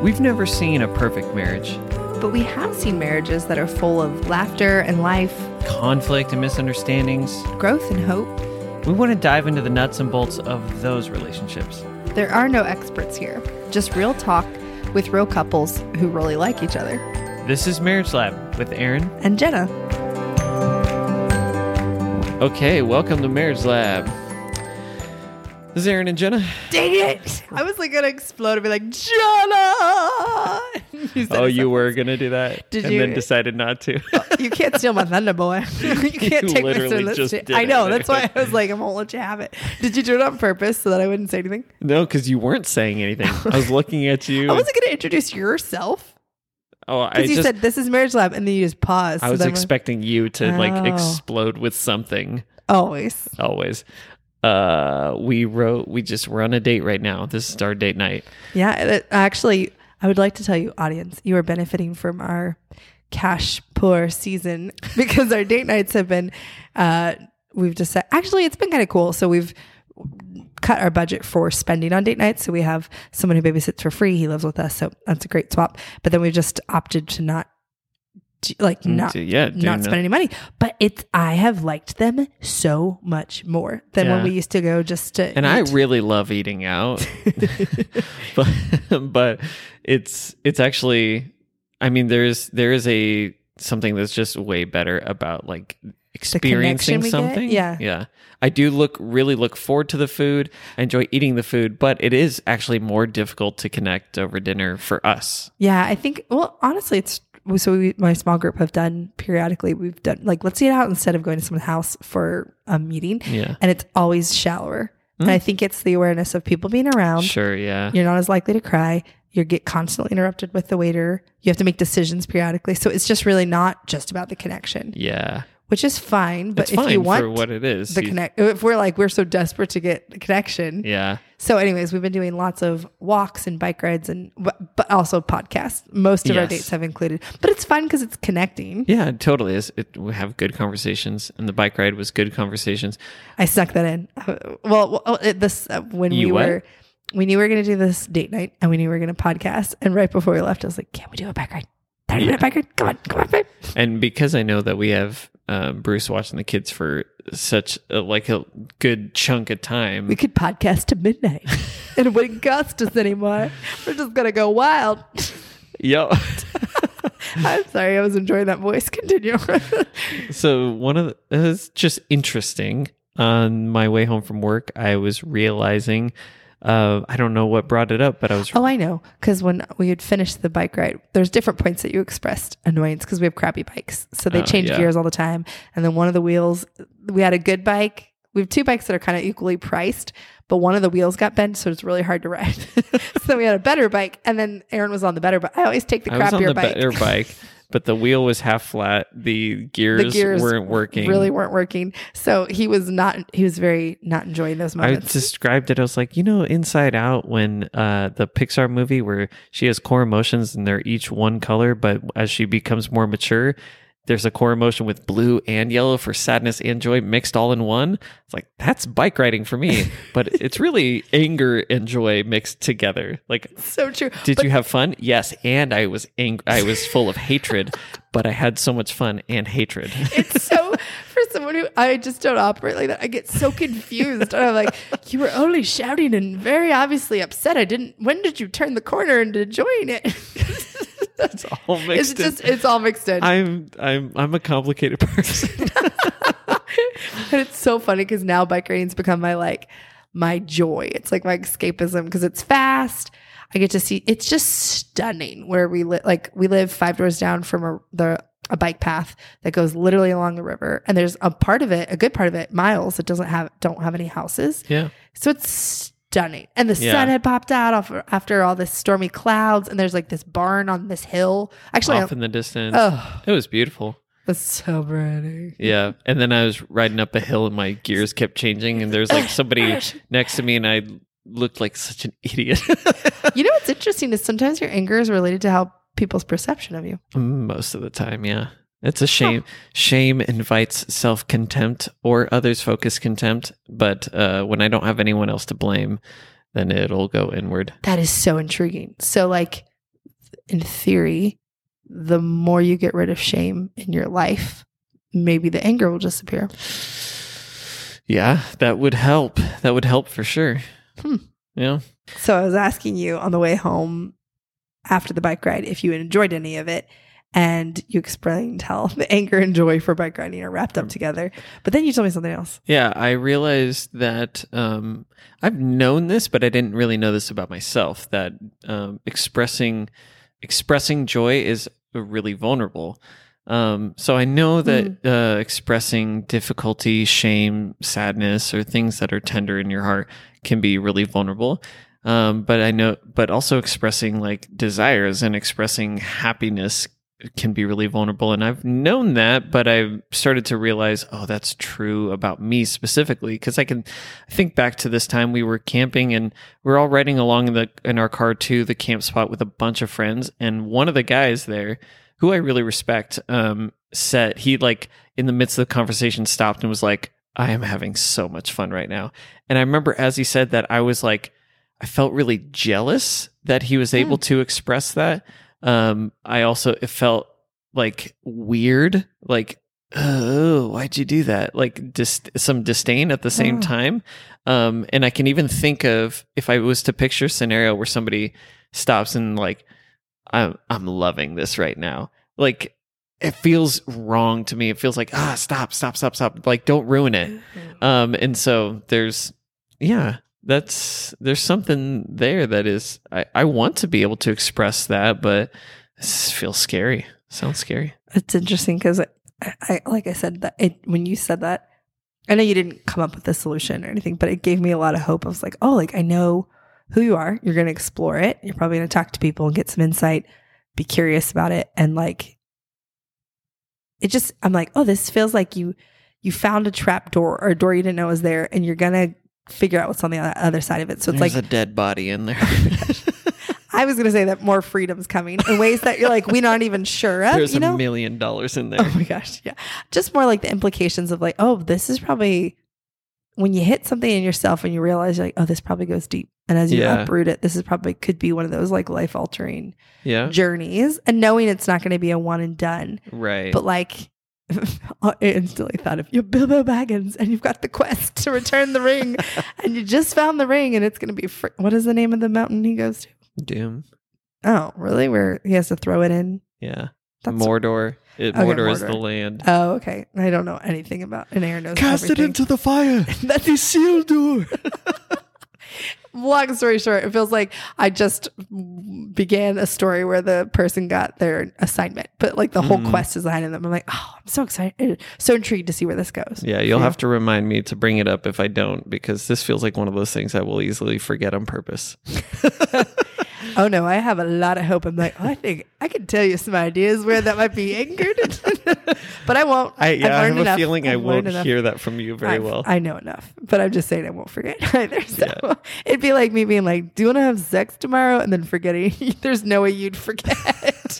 We've never seen a perfect marriage. But we have seen marriages that are full of laughter and life, Conflict and misunderstandings. growth and hope. We want to dive into the nuts and bolts of those relationships. There are no experts here, just real talk with real couples who really like each other. This is Marriage Lab with Aaron. And Jenna. Okay, welcome to Marriage Lab. This is Aaron and Jenna. Dang it! I was like gonna explode and be like, Jenna! You were going to do that? Did and you? then decided not to. You can't steal my thunder, boy. You can't take literally my just shit. did I know. it. That's why I was like, I won't let you have it. Did you do it on purpose so that I wouldn't say anything? No, because you weren't saying anything. I was looking at you. I wasn't gonna introduce yourself. I Because you said this is Marriage Lab and then you just paused. I was expecting you to Oh. explode with something. Always. Always. We just we're on a date right now. This is our date night. Yeah, actually, I would like to tell you, audience, you are benefiting from our cash poor season because our date nights have been, we've decided, actually, it's been kind of cool. So we've cut our budget for spending on date nights. So we have someone who babysits for free. He lives with us. So that's a great swap. But then we've just opted to not spend any money. But I have liked them so much more than when we used to go just to And eat. I really love eating out. but it's actually, I mean, there is something that's just way better about like experiencing we get? something. Yeah. Yeah. I do really look forward to the food. I enjoy eating the food, but it is actually more difficult to connect over dinner for us. Yeah, I think, well, honestly, my small group have done periodically, we've done like, let's eat out instead of going to someone's house for a meeting. Yeah. And it's always shallower. And I think it's the awareness of people being around. Sure. Yeah. You're not as likely to cry. You get constantly interrupted with the waiter. You have to make decisions periodically. So it's just really not just about the connection. Yeah. Which is fine. But It's if fine you want for what it is. if we're so desperate to get the connection. Yeah. So anyways, we've been doing lots of walks and bike rides but also podcasts. Most of our dates have included, but it's fun because it's connecting. Yeah, it totally is. We have good conversations, and the bike ride was good conversations. I snuck that in. We knew we were going to do this date night and we knew we were going to podcast. And right before we left, I was like, can we do a bike ride? 30-minute bike ride? Come on, babe. And because I know that we have Bruce watching the kids for such a good chunk of time. We could podcast to midnight and it wouldn't cost us anymore. We're just going to go wild. Yo. I'm sorry. I was enjoying that voice. Continue. So it's just interesting. On my way home from work, I was realizing, I don't know what brought it up, but I was... Oh, I know. Because when we had finished the bike ride, there's different points that you expressed annoyance because we have crappy bikes. So they change gears all the time. And then one of the wheels, we had a good bike. We have two bikes that are kind of equally priced, but one of the wheels got bent, so it's really hard to ride. So we had a better bike, and then Aaron was on the better bike. I always take the crappier bike. I was on the better bike. But the wheel was half flat. The gears weren't working. Really weren't working. So he was very not enjoying those moments. I described it. I was like, Inside Out, when the Pixar movie where she has core emotions and they're each one color, but as she becomes more mature, there's a core emotion with blue and yellow for sadness and joy mixed all in one. It's like, that's bike riding for me. But it's really anger and joy mixed together. Like, so true. Did you have fun? Yes. And I was I was full of hatred, but I had so much fun and hatred. It's so, for someone who, I just don't operate like that. I get so confused. I'm like, you were only shouting and very obviously upset. When did you turn the corner into enjoying it? It's all mixed in. It's all mixed in. I'm a complicated person. And it's so funny because now bike riding's become my joy. It's like my escapism because it's fast. I get to see, it's just stunning where we live. Like we live 5 doors down from a bike path that goes literally along the river. And there's a good part of it, miles, that don't have any houses. Yeah. So it's stunning. And the sun had popped out after all this stormy clouds. And there's like this barn on this hill. Actually, off in the distance. Oh, it was beautiful. It's so pretty. Yeah. And then I was riding up a hill and my gears kept changing. And there's like somebody next to me and I looked like such an idiot. You know what's interesting is sometimes your anger is related to how people's perception of you. Most of the time, yeah. It's a shame. Shame invites self-contempt or others-focused contempt. But when I don't have anyone else to blame, then it'll go inward. That is so intriguing. So like in theory, the more you get rid of shame in your life, maybe the anger will disappear. Yeah, that would help. That would help for sure. Yeah. So I was asking you on the way home after the bike ride if you enjoyed any of it, and you explained how the anger and joy for bike riding are wrapped up together. But then you told me something else. Yeah, I realized that I've known this, but I didn't really know this about myself, that expressing joy is really vulnerable. So I know that expressing difficulty, shame, sadness, or things that are tender in your heart can be really vulnerable. But also expressing like desires and expressing happiness can be really vulnerable. And I've known that, but I've started to realize, oh, that's true about me specifically. Cause I think back to this time we were camping and we're all riding along in our car to the camp spot with a bunch of friends. And one of the guys there, who I really respect, said, he like in the midst of the conversation stopped and was like, I am having so much fun right now. And I remember as he said that, I was like, I felt really jealous that he was able to express that. It felt like weird, like, oh, why'd you do that? Like just some disdain at the same time. And I can even think of, if I was to picture a scenario where somebody stops and like, I'm loving this right now. Like it feels wrong to me. It feels like, stop. Like don't ruin it. And so there's something there that is, I want to be able to express that, but this feels scary. Sounds scary. It's interesting because I like I said that when you said that, I know you didn't come up with a solution or anything, but it gave me a lot of hope. I was like, oh, like I know who you are. You're going to explore it. You're probably going to talk to people and get some insight, be curious about it. And like, I'm like, oh, this feels like you found a trap door or a door you didn't know was there, and you're going to figure out what's on the other side of it. So it's There's like a dead body in there. I was going to say that more freedom's coming in ways that you're like, we're not even sure of. There's $1 million in there. Oh my gosh. Yeah. Just more like the implications of like, oh, this is probably when you hit something in yourself and you realize you're like, oh, this probably goes deep. And as you uproot it, this is probably could be one of those like life altering journeys, and knowing it's not going to be a one and done. Right. But like, I instantly thought of you're Bilbo Baggins and you've got the quest to return the ring and you just found the ring and it's going to be what is the name of the mountain he goes to? Doom. Oh, really? Where he has to throw it in? Yeah. Mordor. Mordor is the land. Oh, okay. I don't know anything about it. And Aaron knows Cast everything. it into the fire. That's the seal door. Long story short, it feels like I just began a story where the person got their assignment, but like the whole quest is behind them. I'm like, oh, I'm so excited, so intrigued to see where this goes. Yeah, you'll have to remind me to bring it up if I don't, because this feels like one of those things I will easily forget on purpose. Oh no, I have a lot of hope. I'm like, I think I can tell you some ideas where that might be anchored, but I won't. I have a feeling I won't hear that from you very well. I know enough, but I'm just saying I won't forget either. So it'd be like me being like, do you want to have sex tomorrow? And then forgetting. There's no way you'd forget.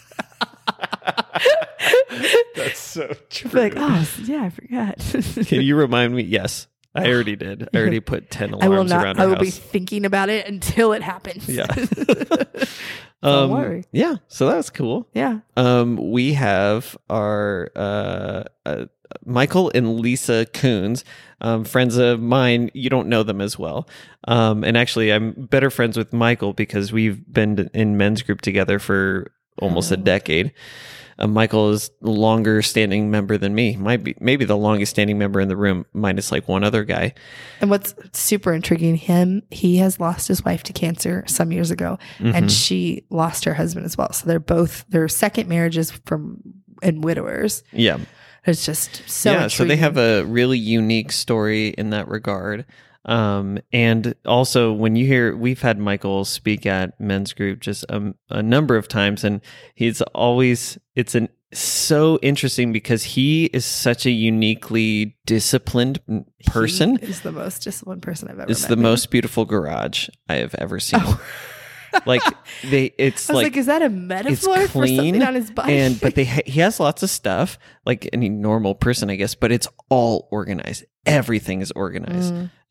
That's so true. Like, oh yeah, I forgot. Can you remind me? Yes. I already did. I already put 10 alarms around our house. I will be thinking about it until it happens. Yeah. Don't worry. Yeah. So that's cool. Yeah. We have our Michael and Lisa Coons, friends of mine. You don't know them as well. And actually, I'm better friends with Michael because we've been in men's group together for almost a decade. Michael is a longer standing member than me. Maybe the longest standing member in the room, minus like one other guy. And what's super intriguing, he has lost his wife to cancer some years ago, and she lost her husband as well. So their second marriages and widowers. Yeah. It's just so intriguing. So they have a really unique story in that regard. And also when we've had Michael speak at men's group just a number of times, and it's so interesting because he is such a uniquely disciplined person. He is the most disciplined person I've ever met. It's the most beautiful garage I have ever seen. Oh. Like it's I was like, is that a metaphor for something on his body? But he has lots of stuff like any normal person, I guess, but it's all organized. Everything is organized.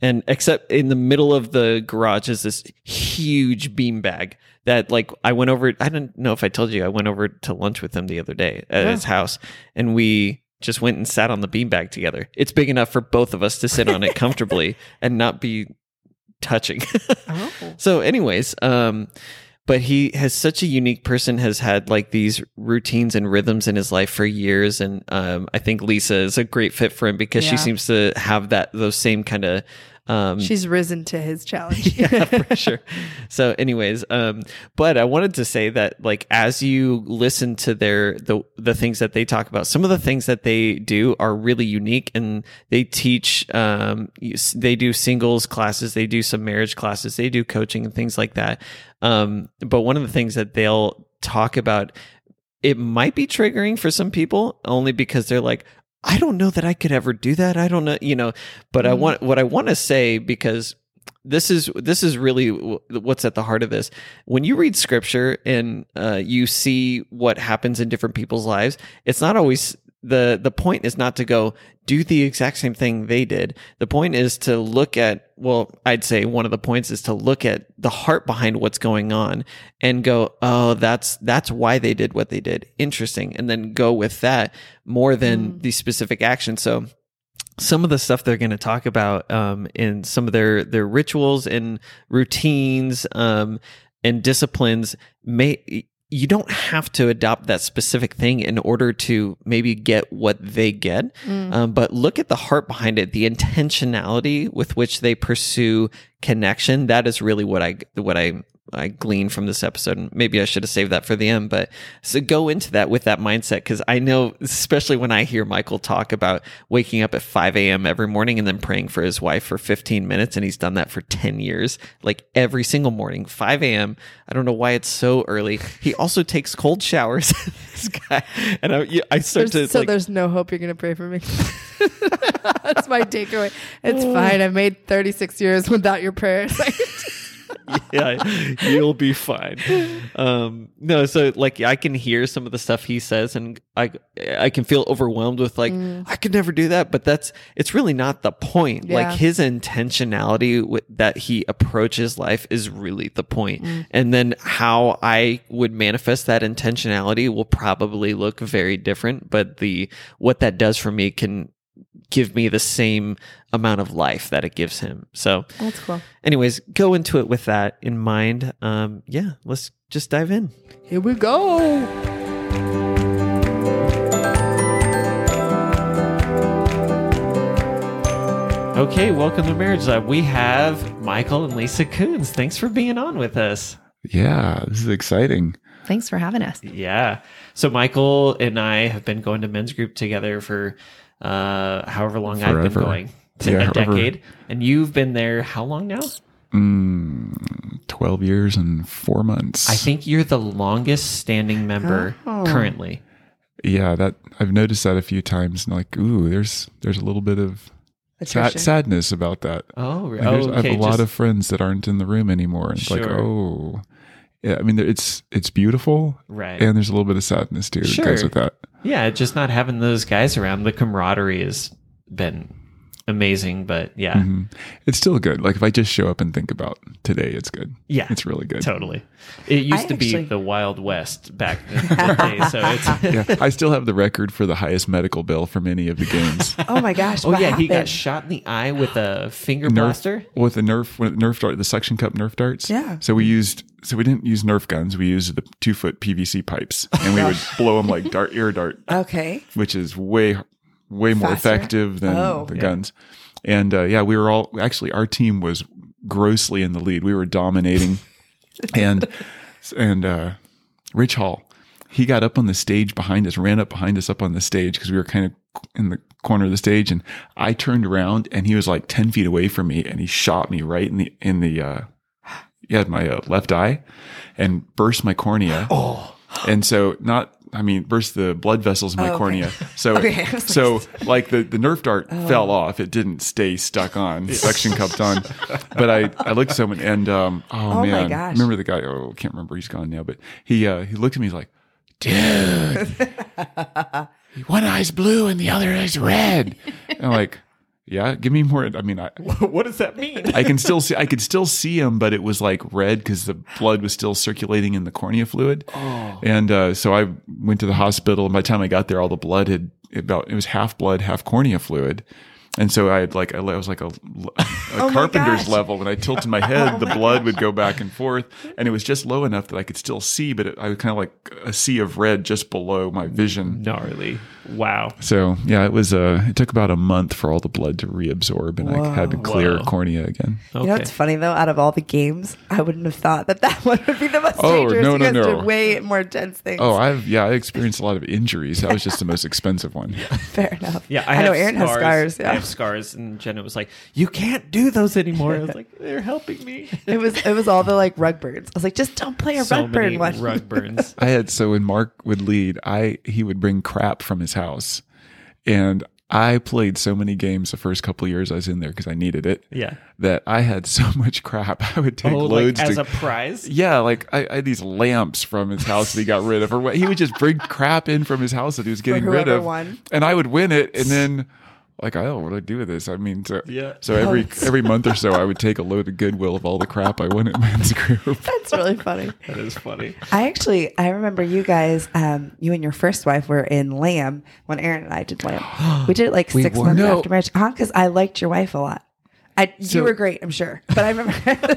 And except in the middle of the garage is this huge beanbag that like I went over. I don't know if I told you I went over to lunch with him the other day at his house, and we just went and sat on the beanbag together. It's big enough for both of us to sit on it comfortably and not be touching. So anyways, but he has such a unique person, has had like these routines and rhythms in his life for years. And I think Lisa is a great fit for him because she seems to have those same kind of she's risen to his challenge. Yeah, for sure. So anyways, but I wanted to say that like as you listen to the things that they talk about, some of the things that they do are really unique, and they teach they do singles classes, they do some marriage classes, they do coaching and things like that. But one of the things that they'll talk about, it might be triggering for some people only because they're like, I don't know that I could ever do that. I don't know, but what I want to say, because this is really what's at the heart of this. When you read scripture and you see what happens in different people's lives, it's not always the point is not to go do the exact same thing they did. The point is to look at, I'd say one of the points is to look at the heart behind what's going on and go, oh, that's why they did what they did. Interesting. And then go with that more than the specific action. So some of the stuff they're going to talk about in some of their rituals and routines and disciplines you don't have to adopt that specific thing in order to maybe get what they get. But look at the heart behind it, the intentionality with which they pursue connection. That is really what I glean from this episode. And maybe I should have saved that for the end, but so go into that with that mindset. Because I know, especially when I hear Michael talk about waking up at 5 a.m. every morning and then praying for his wife for 15 minutes. And he's done that for 10 years, like every single morning, 5 a.m. I don't know why it's so early. He also takes cold showers. This guy. And I start to so there's no hope you're going to pray for me. That's my takeaway. It's fine. I've made 36 years without your prayers. Yeah, you'll be fine. No, so like I can hear some of the stuff he says, and I can feel overwhelmed with like I could never do that. But it's really not the point. Yeah. Like his intentionality that he approaches life is really the point. And then how I would manifest that intentionality will probably look very different. But what that does for me can give me the same amount of life that it gives him. So that's cool. Anyways, go into it with that in mind. Let's just dive in. Here we go. Okay, welcome to Marriage Lab. We have Michael and Lisa Coons. Thanks for being on with us. Yeah, this is exciting. Thanks for having us. Yeah. So Michael and I have been going to men's group together for however long Forever. I've been going. A decade. And you've been there how long now? 12 years and 4 months. I think you're the longest standing member currently. Yeah, that I've noticed that a few times. And like, ooh, there's a little bit of sadness about that. Oh, Like, okay. I have a lot of friends that aren't in the room anymore. And it's like, oh, yeah. I mean, it's beautiful, right? And there's a little bit of sadness too that goes with that. Yeah, just not having those guys around. The camaraderie has been amazing, but yeah. It's still good. Like if I just show up and think about today, it's good. Yeah, it's really good. Totally. It used to be the Wild West back in the day, so it's yeah. I still have the record for the highest medical bill from any of the games. Oh my gosh! Oh what yeah, happened? he got shot in the eye with a finger blaster with a Nerf dart, the suction cup Nerf darts. Yeah. So we didn't use Nerf guns. We used the 2-foot PVC pipes, and we would blow them like air dart. Okay. Which is way more effective than the guns. And we were all actually, our team was grossly in the lead. We were dominating. and Rich Hall, he got up on the stage behind us, ran up behind us up on the stage because we were kind of in the corner of the stage. And I turned around and he was like 10 feet away from me and he shot me right in the my left eye and burst my cornea. Oh. And so burst the blood vessels in my cornea. So, like the Nerf dart fell off. It didn't stay stuck on, suction cupped on. But I looked at someone and, man, my gosh. I remember the guy, can't remember, he's gone now, but he looked at me, he's like, dude, one eye's blue and the other eye's red. And I'm like, Yeah, give me more. I mean, What does that mean? I could still see him, but it was like red because the blood was still circulating in the cornea fluid. Oh. And so I went to the hospital, and by the time I got there, all the blood it was half blood, half cornea fluid. And so I was like a carpenter's gosh. level. When I tilted my head, the blood would go back and forth, and it was just low enough that I could still see, but I was kind of like a sea of red just below my vision. Gnarly. Wow. So yeah, it took about a month for all the blood to reabsorb, and I had to clear Whoa. cornea again. Okay. You know what's funny though? Out of all the games, I wouldn't have thought that one would be the most Oh, dangerous. no, You guys no. did way more intense things. Oh, I experienced a lot of injuries. That was just the most expensive one. Fair enough. Yeah, I know Aaron has scars. I Yeah, have scars, and Jenna was like, "You can't do those anymore." I was like, "They're helping me." it was all the like rug burns. I was like, just don't play a So rug burn many one. rug burns. When Mark would lead, he would bring crap from his house, and I played so many games the first couple of years I was in there because I needed it. Yeah. That I had so much crap. I would take loads like as to, a prize. Yeah, like I had these lamps from his house that he got rid of, or what he would just bring crap in from his house that he was getting rid whoever of, won. and I would win it, and then. Like, what do I do with this? I mean, Yeah. so every month or so, I would take a load of Goodwill of all the crap I won at men's group. That's really funny. That is funny. I remember you guys, you and your first wife were in Lamb when Aaron and I did Lamb. We did it like 6 were? months No. after marriage. Because I liked your wife a lot. You were great, I'm sure. But I remember.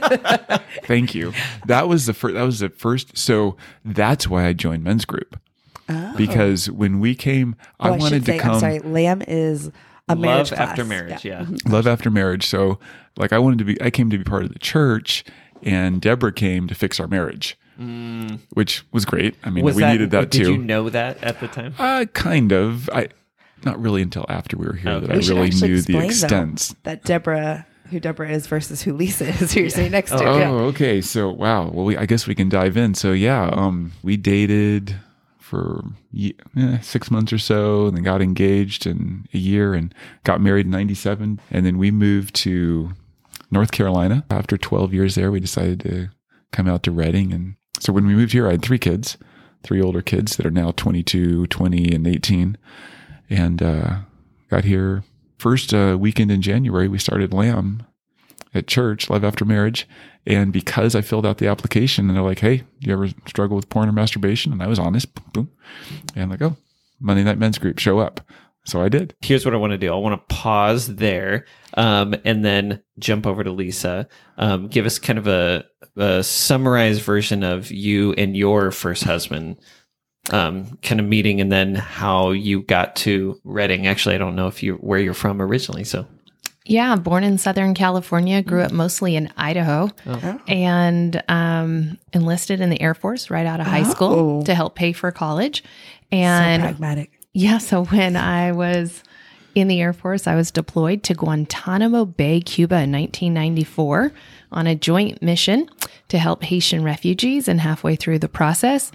Thank you. That was the first. So that's why I joined men's group. Oh. Because when we came, I wanted to come. I'm sorry, Lamb is a marriage Love class. after marriage. Yeah. Love after marriage. So like I came to be part of the church, and Deborah came to fix our marriage, which was great. I mean, we needed that did too. you know that at the time? Kind of. Not really until after we were here Okay. that I We should really actually knew the explain, extents. though, who Deborah is versus who Lisa is, who you're sitting next to. Oh, Yeah. okay. So, wow. Well, I guess we can dive in. So, yeah, we dated for 6 months or so, and then got engaged in a year, and got married in 97. And then we moved to North Carolina. After 12 years there, we decided to come out to Redding. And so when we moved here, I had 3 kids, 3 older kids that are now 22, 20, and 18. And got here first weekend in January. We started Lamb at church, Love After Marriage. And because I filled out the application, and they're like, "Hey, do you ever struggle with porn or masturbation?" And I was honest, boom, boom. And like, "Oh, Monday Night Men's Group, show up." So I did. Here's what I want to do. I want to pause there, and then jump over to Lisa. Give us kind of a summarized version of you and your first husband kind of meeting, and then how you got to Redding. Actually, I don't know where you're from originally. So Yeah, born in Southern California, grew up mostly in Idaho, and enlisted in the Air Force right out of high school to help pay for college. And So pragmatic. yeah, so when I was in the Air Force, I was deployed to Guantanamo Bay, Cuba in 1994 on a joint mission to help Haitian refugees. And halfway through the process,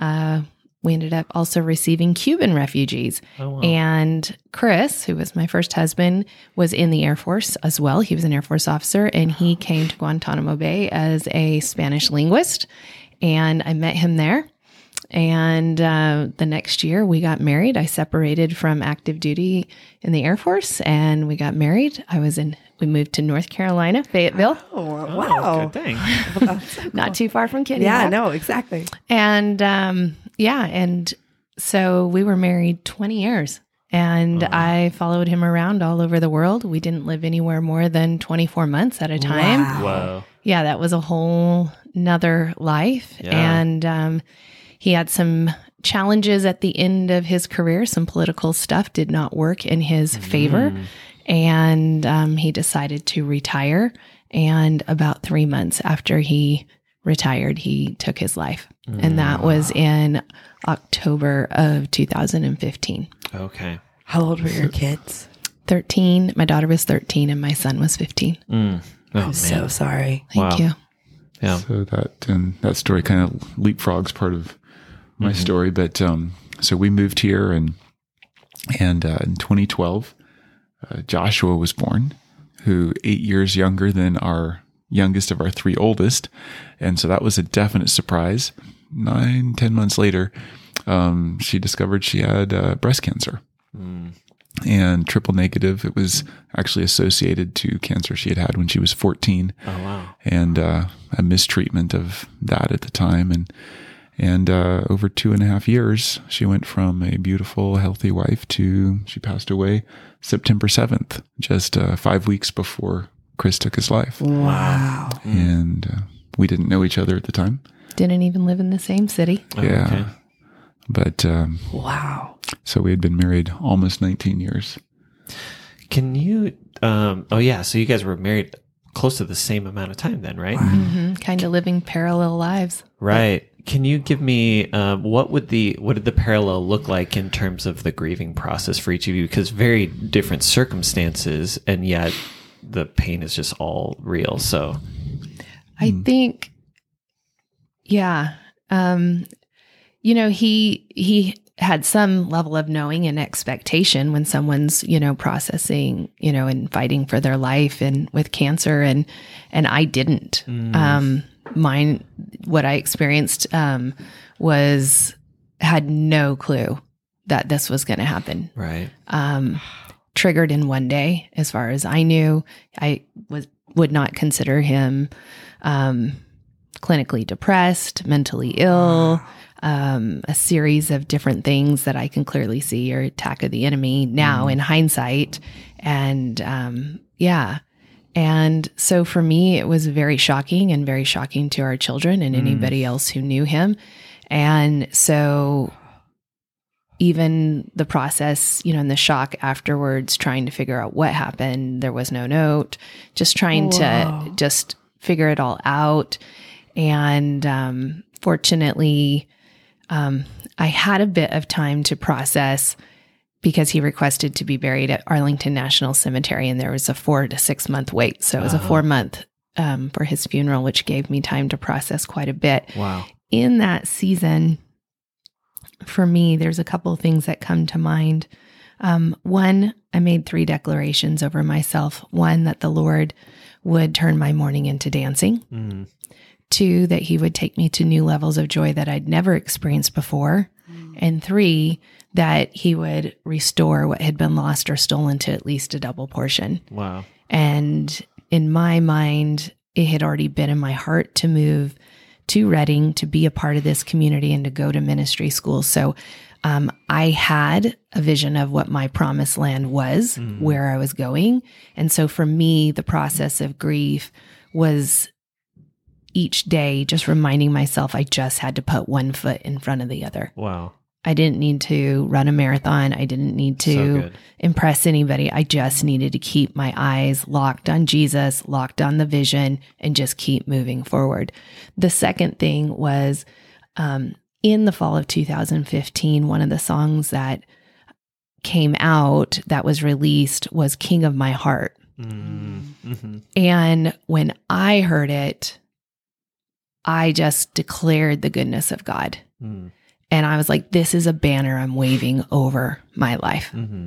we ended up also receiving Cuban refugees. Oh, wow. And Chris, who was my first husband, was in the Air Force as well. He was an Air Force officer, and he came to Guantanamo Bay as a Spanish linguist. And I met him there. And the next year we got married. I separated from active duty in the Air Force, and we got married. We moved to North Carolina, Fayetteville, Oh, wow. good thing. not too far from Kitty. Yeah, no, exactly. And and so we were married 20 years, and I followed him around all over the world. We didn't live anywhere more than 24 months at a time. Wow. Whoa. Yeah, that was a whole nother life. Yeah. And he had some challenges at the end of his career. Some political stuff did not work in his favor. And he decided to retire. And about 3 months after he retired, he took his life. And that was in October of 2015. Okay. How old were your kids? 13. My daughter was 13 and my son was 15. Oh, I'm so sorry. Thank Wow. you. Yeah. So that story kind of leapfrogs part of my story. But so we moved here, and in 2012, Joshua was born, who 8 years younger than our youngest of our 3 oldest. And so that was a definite surprise. 9-10 months later, she discovered she had breast cancer. and triple negative. It was actually associated to cancer she had had when she was 14. Oh, wow. And a mistreatment of that at the time. And over 2.5 years, she went from a beautiful, healthy wife to she passed away September 7th, just 5 weeks before Chris took his life. Wow. And we didn't know each other at the time. Didn't even live in the same city. Oh, Yeah. okay. But Wow. so we had been married almost 19 years. Can you, so you guys were married close to the same amount of time then, right? Kind of living parallel lives. Right. Can you give me what did the parallel look like in terms of the grieving process for each of you? Because very different circumstances, and yet the pain is just all real. So I think, yeah. He had some level of knowing and expectation when someone's, processing, and fighting for their life and with cancer, and I didn't. What I experienced had no clue that this was going to happen. right. Triggered in one day, as far as I knew. I would not consider him clinically depressed, mentally ill. A series of different things that I can clearly see are attack of the enemy now in hindsight. And and so for me, it was very shocking to our children and anybody else who knew him. And so even the process, and the shock afterwards, trying to figure out what happened, there was no note, just trying to just figure it all out. And fortunately, I had a bit of time to process because he requested to be buried at Arlington National Cemetery, and there was a 4 to 6 month wait. So it was a 4 month for his funeral, which gave me time to process quite a bit. Wow. In that season, for me, there's a couple of things that come to mind. One, I made 3 declarations over myself. One, that the Lord would turn my mourning into dancing. 2, that he would take me to new levels of joy that I'd never experienced before. And 3, that he would restore what had been lost or stolen to at least a double portion. Wow. And in my mind, it had already been in my heart to move to Redding, to be a part of this community and to go to ministry school. So I had a vision of what my promised land was, where I was going. And so for me, the process of grief was each day just reminding myself I just had to put one foot in front of the other. Wow. I didn't need to run a marathon. I didn't need to impress anybody. I just needed to keep my eyes locked on Jesus, locked on the vision, and just keep moving forward. The second thing was in the fall of 2015, one of the songs that came out that was released was King of My Heart. And when I heard it, I just declared the goodness of God. And I was like, this is a banner I'm waving over my life.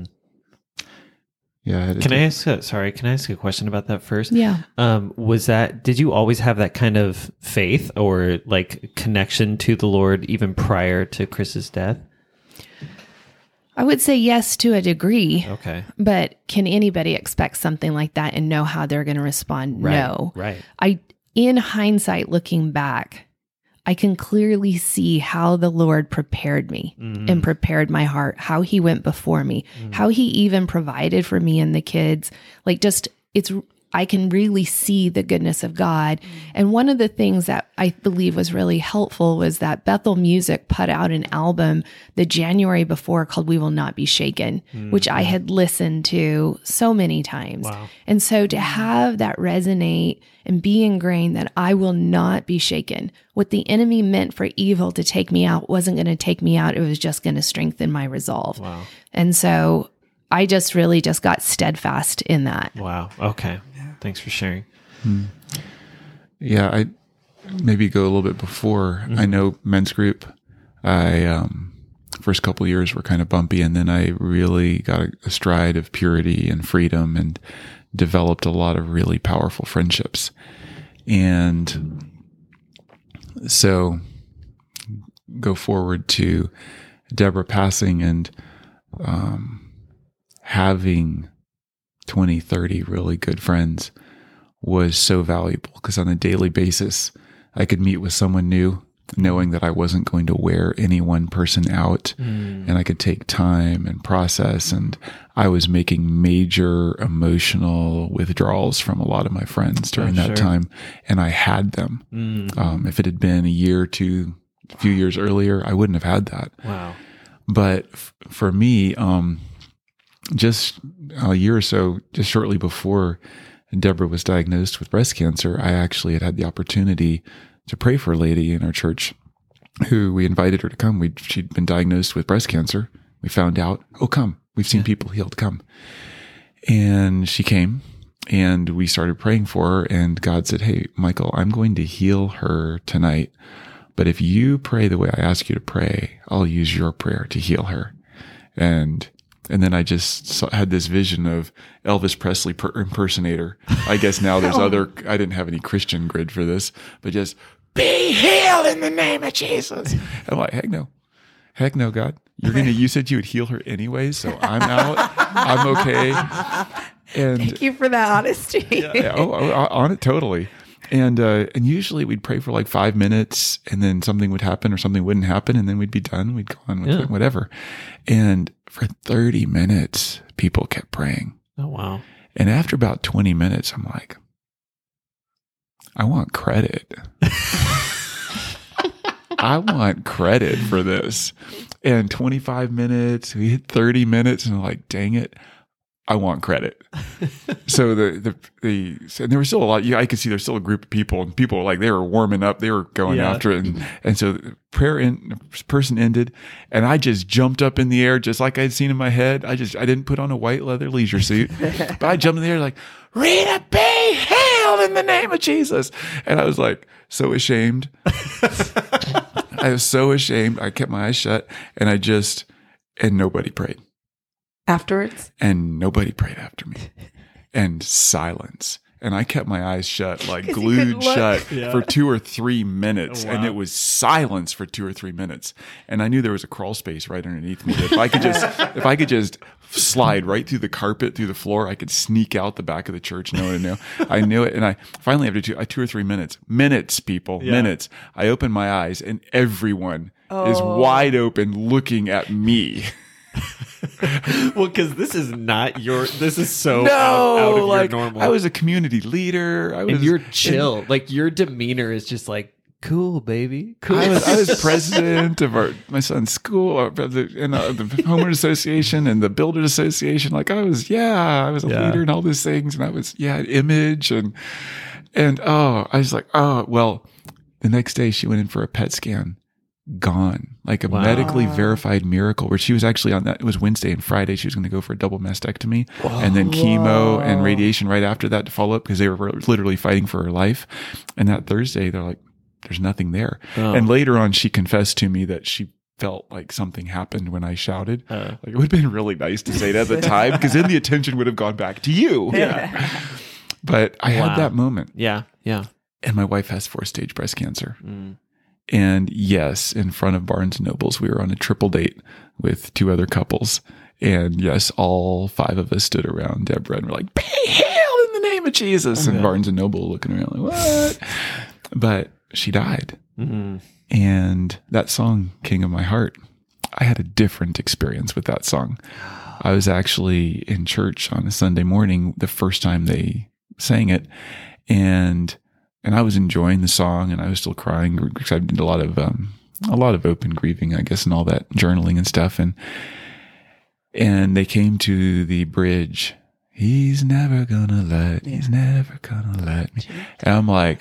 Yeah. Can I ask a question about that first? Yeah. Did you always have that kind of faith or like connection to the Lord even prior to Chris's death? I would say yes to a degree. Okay. But can anybody expect something like that and know how they're going to respond? Right, No. right. In hindsight, looking back, I can clearly see how the Lord prepared me and prepared my heart, how he went before me, how he even provided for me and the kids. I can really see the goodness of God. And one of the things that I believe was really helpful was that Bethel Music put out an album the January before called We Will Not Be Shaken, which I had listened to so many times. Wow. And so to have that resonate and be ingrained that I will not be shaken. What the enemy meant for evil to take me out wasn't going to take me out. It was just going to strengthen my resolve. Wow. And so I just really just got steadfast in that. Wow. Okay. Thanks for sharing. Yeah, I maybe go a little bit before. I know men's group. First couple of years were kind of bumpy, and then I really got a stride of purity and freedom, and developed a lot of really powerful friendships. And so, go forward to Deborah passing, and having 20, 30 really good friends was so valuable, because on a daily basis, I could meet with someone new, knowing that I wasn't going to wear any one person out, and I could take time and process. And I was making major emotional withdrawals from a lot of my friends during that time, and I had them. If it had been a year or two, a few years earlier, I wouldn't have had that. Wow. But for me, just a year or so, just shortly before Deborah was diagnosed with breast cancer, I actually had the opportunity to pray for a lady in our church who we invited her to come. She'd been diagnosed with breast cancer. We found out, come. We've seen people healed, come. And she came, and we started praying for her, and God said, hey, Michael, I'm going to heal her tonight. But if you pray the way I ask you to pray, I'll use your prayer to heal her. And then I just had this vision of Elvis Presley impersonator. I guess now there's I didn't have any Christian grid for this, but just be healed in the name of Jesus. I'm like, heck no, God. You said you would heal her anyways, so I'm out. I'm okay. And Thank you for that honesty. on it totally. And usually we'd pray for like 5 minutes, and then something would happen or something wouldn't happen, and then we'd be done. We'd go on with whatever. And for 30 minutes, people kept praying. Oh, wow. And after about 20 minutes, I'm like, I want credit. I want credit for this. And 25 minutes, we hit 30 minutes, and I'm like, dang it, I want credit. So and there was still a lot. I could see there's still a group of people, and people were like, they were warming up, they were going after it, and so the person ended, and I just jumped up in the air just like I'd seen in my head. I didn't put on a white leather leisure suit, but I jumped in the air like, Rita, be healed in the name of Jesus, and I was like so ashamed. I was so ashamed. I kept my eyes shut, and and nobody prayed. Afterwards? And nobody prayed after me. And silence. And I kept my eyes shut, like glued shut for 2 or 3 minutes. Oh, wow. And it was silence for 2 or 3 minutes. And I knew there was a crawl space right underneath me. If I could just slide right through the carpet, through the floor, I could sneak out the back of the church. No one would know. I knew it. And I finally, after 2 or 3 minutes, minutes, I opened my eyes, and everyone is wide open looking at me. Well, because this is so out of your normal. I was a community leader. And you're chill. Like, your demeanor is just like, cool, baby. Cool. I was president of my son's school, and the homeowners association and the builders association. Like, I was a leader in all these things, and I was image and I was like, well, the next day she went in for a PET scan. Gone, like a medically verified miracle, where she was actually on that. It was Wednesday, and Friday she was going to go for a double mastectomy, and then chemo and radiation right after that to follow up, because they were literally fighting for her life. And that Thursday, they're like, there's nothing there. And later on, she confessed to me that she felt like something happened when I shouted. Like, it would have been really nice to say that at the time, because then the attention would have gone back to you. But I had that moment. Yeah. And my wife has 4-stage breast cancer. And yes, in front of Barnes & Nobles, we were on a triple date with 2 other couples. And yes, all 5 of us stood around Deborah and were like, be healed in the name of Jesus. And Barnes & Noble looking around like, what? But she died. And that song, King of My Heart, I had a different experience with that song. I was actually in church on a Sunday morning, the first time they sang it. And I was enjoying the song, and I was still crying because I did a lot of open grieving, I guess, and all that journaling and stuff. And they came to the bridge. He's never gonna let me. And I'm like,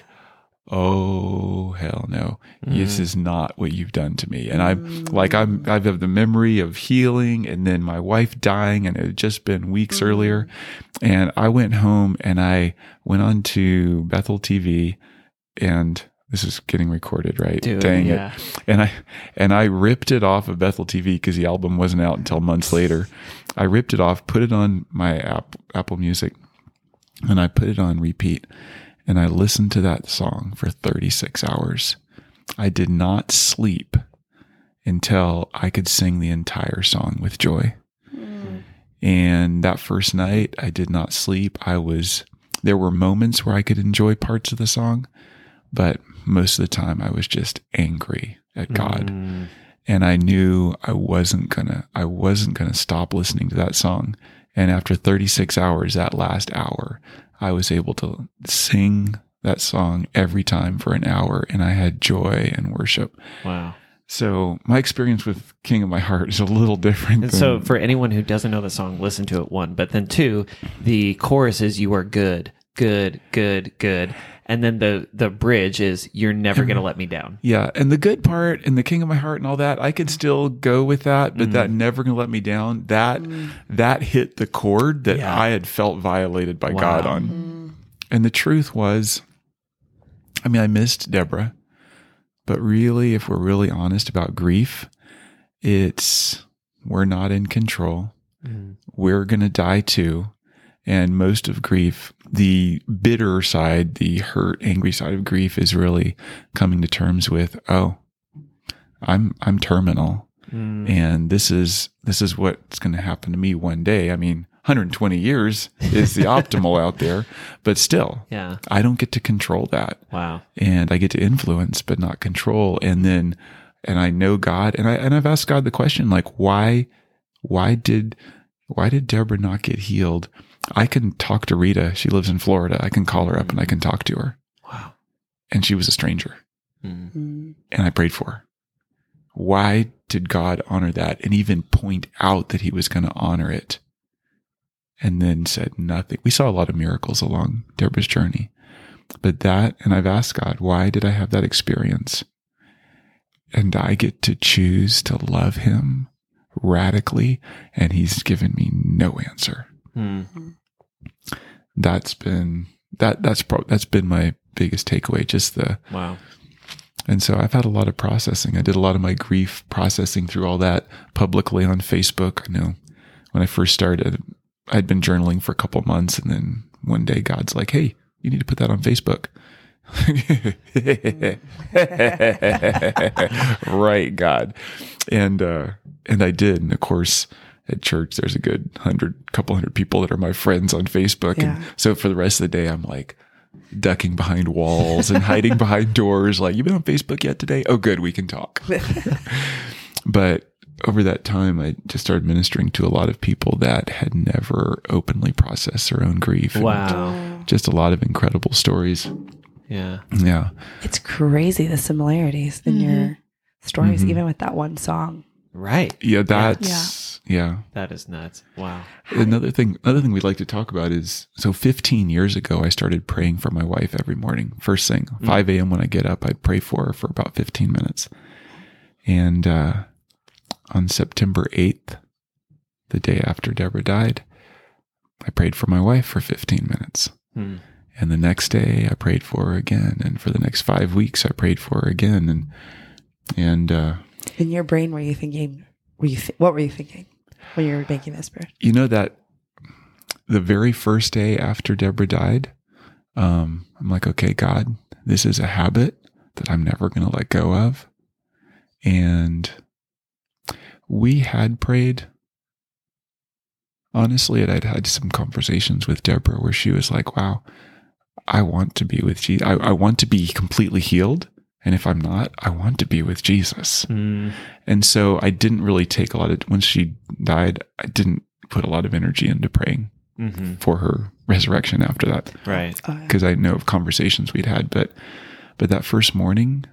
oh, hell no. This is not what you've done to me. And I have the memory of healing, and then my wife dying, and it had just been weeks earlier. And I went home, and I went on to Bethel TV, and this is getting recorded, right? Dang it. And I ripped it off of Bethel TV because the album wasn't out until months later. I ripped it off, put it on my Apple Music, and I put it on repeat. And I listened to that song for 36 hours. I did not sleep until I could sing the entire song with joy. And that first night, I did not sleep. There were moments where I could enjoy parts of the song, but most of the time I was just angry at God. And I knew I wasn't gonna stop listening to that song. And after 36 hours, that last hour, I was able to sing that song every time for an hour, and I had joy and worship. Wow. So my experience with King of My Heart is a little different. And so for anyone who doesn't know the song, listen to it, 1. But then 2, the chorus is "You are good, good, good, good." And then the bridge is "You're never going to let me down." Yeah. And the good part and the King of My Heart and all that, I could still go with that, but that "never gonna let me down," that hit the chord that I had felt violated by God on. And the truth was, I mean, I missed Deborah, but really, if we're really honest about grief, we're not in control. We're going to die too. And most of grief, the bitter side, the hurt, angry side of grief is really coming to terms with, oh, I'm terminal. And this is what's going to happen to me one day. I mean, 120 years is the optimal out there, but still, I don't get to control that. Wow. And I get to influence, but not control. And I know God, and I've asked God the question, like, why did Deborah not get healed? I can talk to Rita. She lives in Florida. I can call her up and I can talk to her. Wow. And she was a stranger. And I prayed for her. Why did God honor that and even point out that he was going to honor it? And then said nothing. We saw a lot of miracles along Deborah's journey. But and I've asked God, why did I have that experience? And I get to choose to love him radically, and he's given me no answer. That's been my biggest takeaway, just wow. And so I've had a lot of processing. I did a lot of my grief processing through all that publicly on Facebook. I know when I first started, I'd been journaling for a couple months, and then one day God's like, "Hey, you need to put that on Facebook." Right, God. And I did. And of course, at church, there's a good couple hundred people that are my friends on Facebook. Yeah. And so for the rest of the day, I'm like ducking behind walls and hiding behind doors. Like, you been on Facebook yet today? Oh, good. We can talk. But over that time, I just started ministering to a lot of people that had never openly processed their own grief. Wow. And just a lot of incredible stories. Yeah. Yeah. It's crazy, the similarities in your stories, even with that one song. Right. Yeah. That's, yeah. That is nuts. Wow. Another thing we'd like to talk about is, so 15 years ago, I started praying for my wife every morning. First thing, 5 a.m. when I get up, I'd pray for her for about 15 minutes. And on September 8th, the day after Deborah died, I prayed for my wife for 15 minutes. And the next day I prayed for her again. And for the next 5 weeks, I prayed for her again. And in your brain, were you thinking, what were you thinking when you were making this prayer? You know that the very first day after Deborah died, I'm like, okay, God, this is a habit that I'm never going to let go of. And we had prayed, honestly, and I'd had some conversations with Deborah where she was like, wow, I want to be with Jesus. I want to be completely healed. And if I'm not, I want to be with Jesus. And so I didn't really take when she died, I didn't put a lot of energy into praying for her resurrection after that. Right. Because I know of conversations we'd had. But that first morning,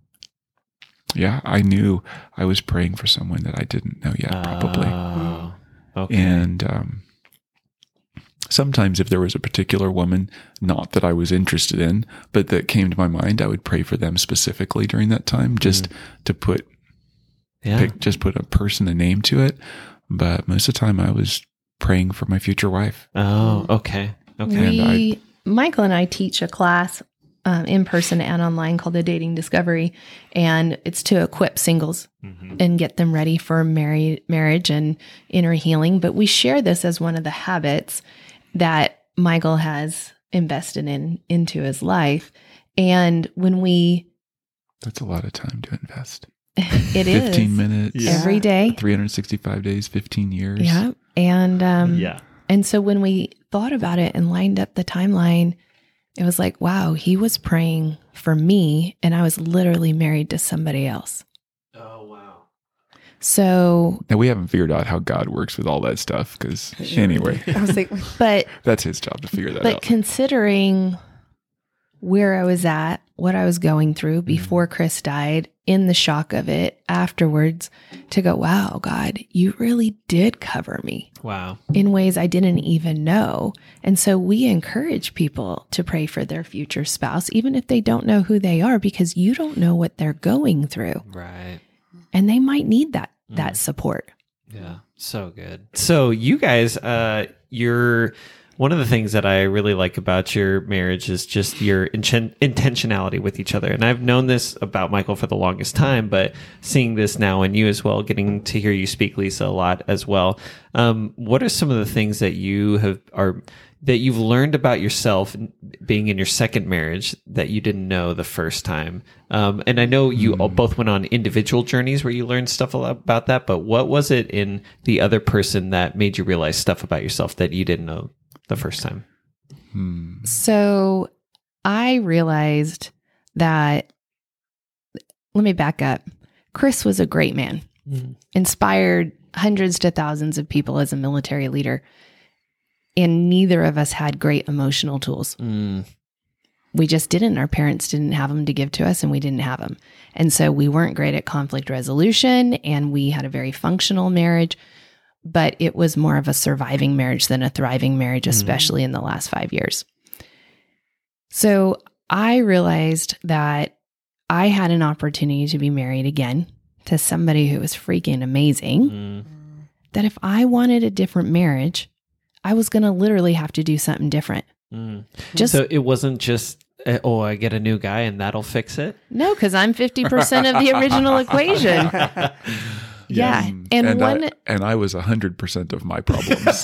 yeah, I knew I was praying for someone that I didn't know yet, probably. Okay. And sometimes if there was a particular woman, not that I was interested in, but that came to my mind, I would pray for them specifically during that time, just to put a person, a name to it. But most of the time I was praying for my future wife. Oh, okay. Okay. Michael and I teach a class in person and online called the Dating Discovery, and it's to equip singles and get them ready for marriage and inner healing. But we share this as one of the habits that Michael has invested into his life. And when that's a lot of time to invest. It 15 minutes every day, 365 days, 15 years. Yeah. And Yeah. and so when we thought about it and lined up the timeline, it was like, wow, he was praying for me and I was literally married to somebody else. Oh, wow. So, Now we haven't figured out how God works with all that stuff because anyway, I was like, but that's his job to figure that but out. considering where I was at, what I was going through before Chris died, in the shock of it afterwards, to go, wow, God, you really did cover me Wow. in ways I didn't even know. And so we encourage people to pray for their future spouse, even if they don't know who they are, because you don't know what they're going through. Right. And they might need that support. Yeah. So good. So you guys, you're one of the things that I really like about your marriage is just your intentionality with each other. And I've known this about Michael for the longest time, but seeing this now in you as well, getting to hear you speak, Lisa, a lot as well. What are some of the things that that you've learned about yourself being in your second marriage that you didn't know the first time? And I know you all both went on individual journeys where you learned stuff a lot about that, but what was it in the other person that made you realize stuff about yourself that you didn't know the first time? So I realized that, let me back up. Chris was a great man, inspired hundreds to thousands of people as a military leader. And neither of us had great emotional tools. We just didn't. Our parents didn't have them to give to us, and we didn't have them. And so we weren't great at conflict resolution, and we had a very functional marriage, but it was more of a surviving marriage than a thriving marriage, especially in the last 5 years. So I realized that I had an opportunity to be married again to somebody who was freaking amazing, that if I wanted a different marriage, I was going to literally have to do something different. So it wasn't just, I get a new guy and that'll fix it? No, because I'm 50% of the original equation. Yeah. And I was 100% of my problems.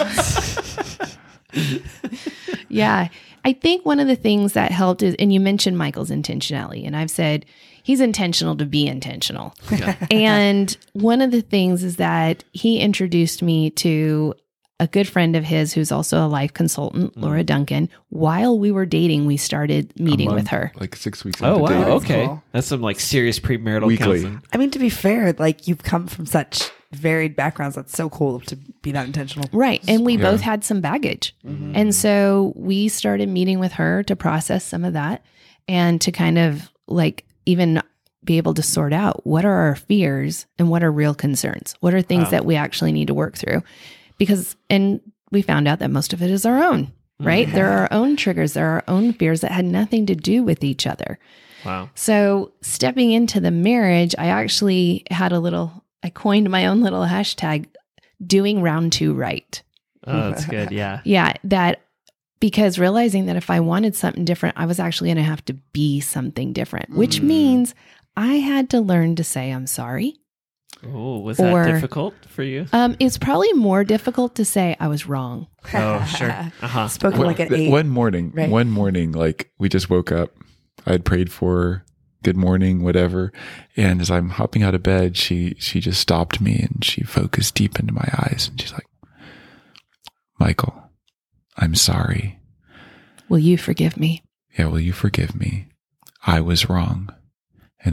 Yeah. I think one of the things that helped is, and you mentioned Michael's intentionality, and I've said he's intentional to be intentional. And one of the things is that he introduced me to a good friend of his who's also a life consultant, Laura Duncan. While we were dating, we started meeting with her. Like 6 weeks Oh, into wow. dating. Okay. Cool. That's some like serious premarital Weekly. counseling. I mean, to be fair, like you've come from such varied backgrounds. That's so cool to be that intentional. Right. And we Yeah. both had some baggage. And so we started meeting with her to process some of that and to kind of like even be able to sort out what are our fears and what are real concerns? What are things that we actually need to work through? And we found out that most of it is our own, right? There are our own triggers. There are our own fears that had nothing to do with each other. Wow. So stepping into the marriage, I actually had I coined my own little hashtag, doing round 2 right. Oh, that's good. Yeah. Yeah, because realizing that if I wanted something different, I was actually going to have to be something different, which means I had to learn to say I'm sorry. Oh, was that difficult for you? It's probably more difficult to say I was wrong. Oh, sure. Uh-huh. Spoken like an 8. One morning, like we just woke up. I had prayed for good morning, whatever. And as I'm hopping out of bed, she just stopped me and she focused deep into my eyes. And she's like, Michael, I'm sorry. Will you forgive me? Yeah, will you forgive me? I was wrong. And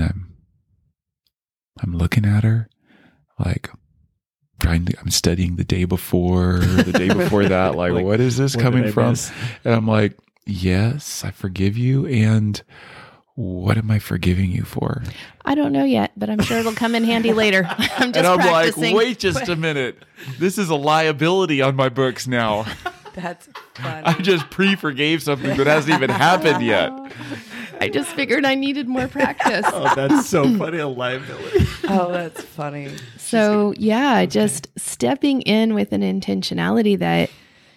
I'm looking at her like I'm studying the day before that. Like, what is this coming from? miss? And I'm like, yes, I forgive you. And what am I forgiving you for? I don't know yet, but I'm sure it'll come in handy later. I'm just And I'm practicing. like, wait just a minute. This is a liability on my books now. That's funny. I just pre-forgave something that hasn't even happened yet. I just figured I needed more practice. Oh, that's so funny. A liability. Oh, that's funny. So yeah, just stepping in with an intentionality that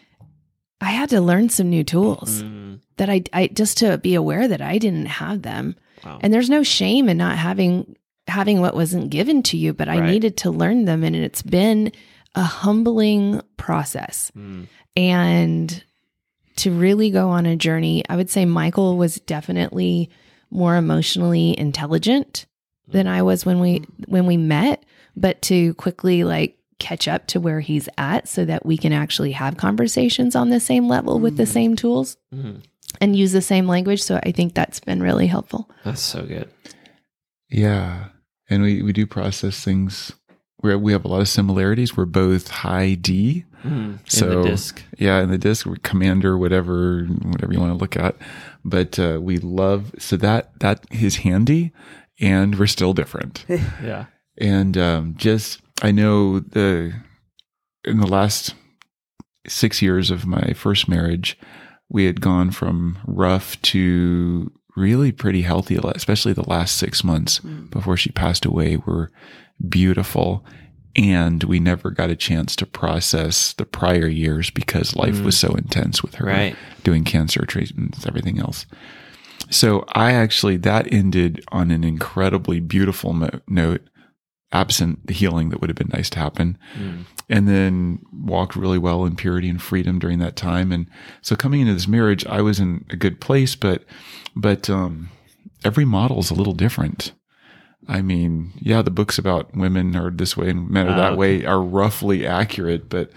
I had to learn some new tools that I just to be aware that I didn't have them. Wow. And there's no shame in not having what wasn't given to you, but I Right. needed to learn them. And it's been a humbling process. And to really go on a journey, I would say Michael was definitely more emotionally intelligent than I was when we met, but to quickly like catch up to where he's at so that we can actually have conversations on the same level with the same tools and use the same language. So I think that's been really helpful. That's so good. Yeah. And we do process things where we have a lot of similarities. We're both high D. In So the disc. Yeah, in the disc, we're commander, whatever you want to look at. But we love, so that is handy, and we're still different. Yeah. And I know in the last 6 years of my first marriage, we had gone from rough to really pretty healthy, especially the last 6 months before she passed away were beautiful. And we never got a chance to process the prior years because life was so intense with her doing cancer treatments, everything else. So that ended on an incredibly beautiful note, absent the healing that would have been nice to happen. And then walked really well in purity and freedom during that time. And so coming into this marriage, I was in a good place, but every model is a little different. I mean, yeah, the books about women are this way and men are that way are roughly accurate, but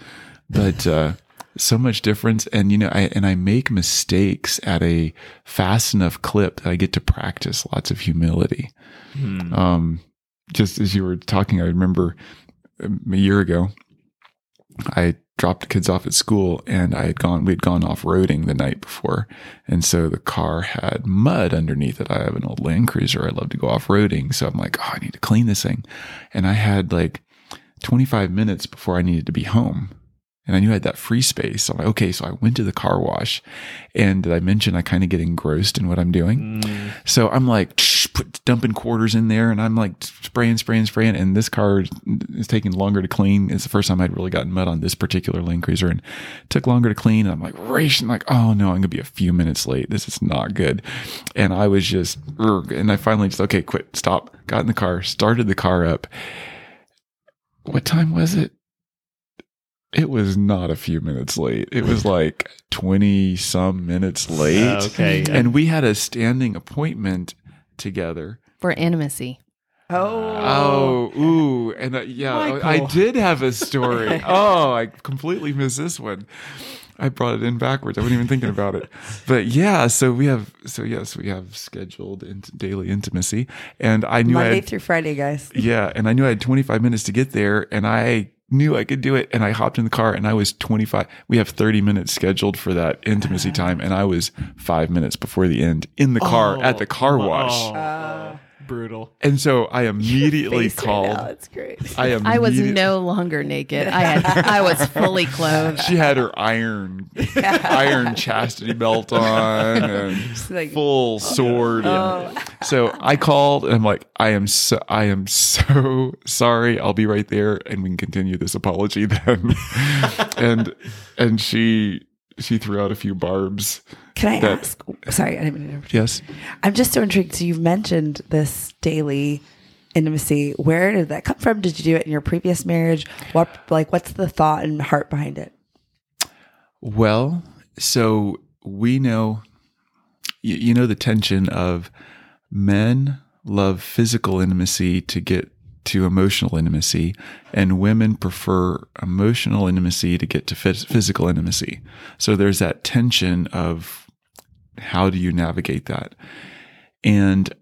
so much difference. And, I make mistakes at a fast enough clip that I get to practice lots of humility. Just as you were talking, I remember a year ago, I dropped the kids off at school and we'd gone off-roading the night before. And so the car had mud underneath it. I have an old Land Cruiser. I love to go off-roading. So I'm like, I need to clean this thing. And I had like 25 minutes before I needed to be home. And I knew I had that free space. So I'm like, okay. So I went to the car wash, and did I mention I kind of get engrossed in what I'm doing? So I'm like dumping quarters in there, and I'm like spraying. And this car is taking longer to clean. It's the first time I'd really gotten mud on this particular Land Cruiser, and it took longer to clean. And I'm like racing, like, oh no, I'm going to be a few minutes late. This is not good. And I was just, and I finally just, okay, quit, stop, got in the car, started the car up. What time was it? It was not a few minutes late. It was like 20 some minutes late. Okay. And we had a standing appointment together For intimacy. Ooh. And I did have a story. I completely missed this one. I brought it in backwards. I wasn't even thinking about it. But yeah, we have scheduled daily intimacy. And I knew Monday through Friday, guys. Yeah. And I knew I had 25 minutes to get there, and I knew I could do it. And I hopped in the car, and I was 25. We have 30 minutes scheduled for that intimacy time. And I was 5 minutes before the end in the car at the car wash. Brutal. And so I immediately called. That's great. I was no longer naked. I was fully clothed. She had her iron chastity belt on and like, full sword. So I called, and I'm like, I am so sorry. I'll be right there, and we can continue this apology then. and she threw out a few barbs. Can I ask? Sorry, I didn't mean to interrupt. Yes. I'm just so intrigued. So you've mentioned this daily intimacy. Where did that come from? Did you do it in your previous marriage? What's the thought and heart behind it? Well, so we know, you know, the tension of men love physical intimacy to get to emotional intimacy, and women prefer emotional intimacy to get to physical intimacy. So there's that tension of how do you navigate that? And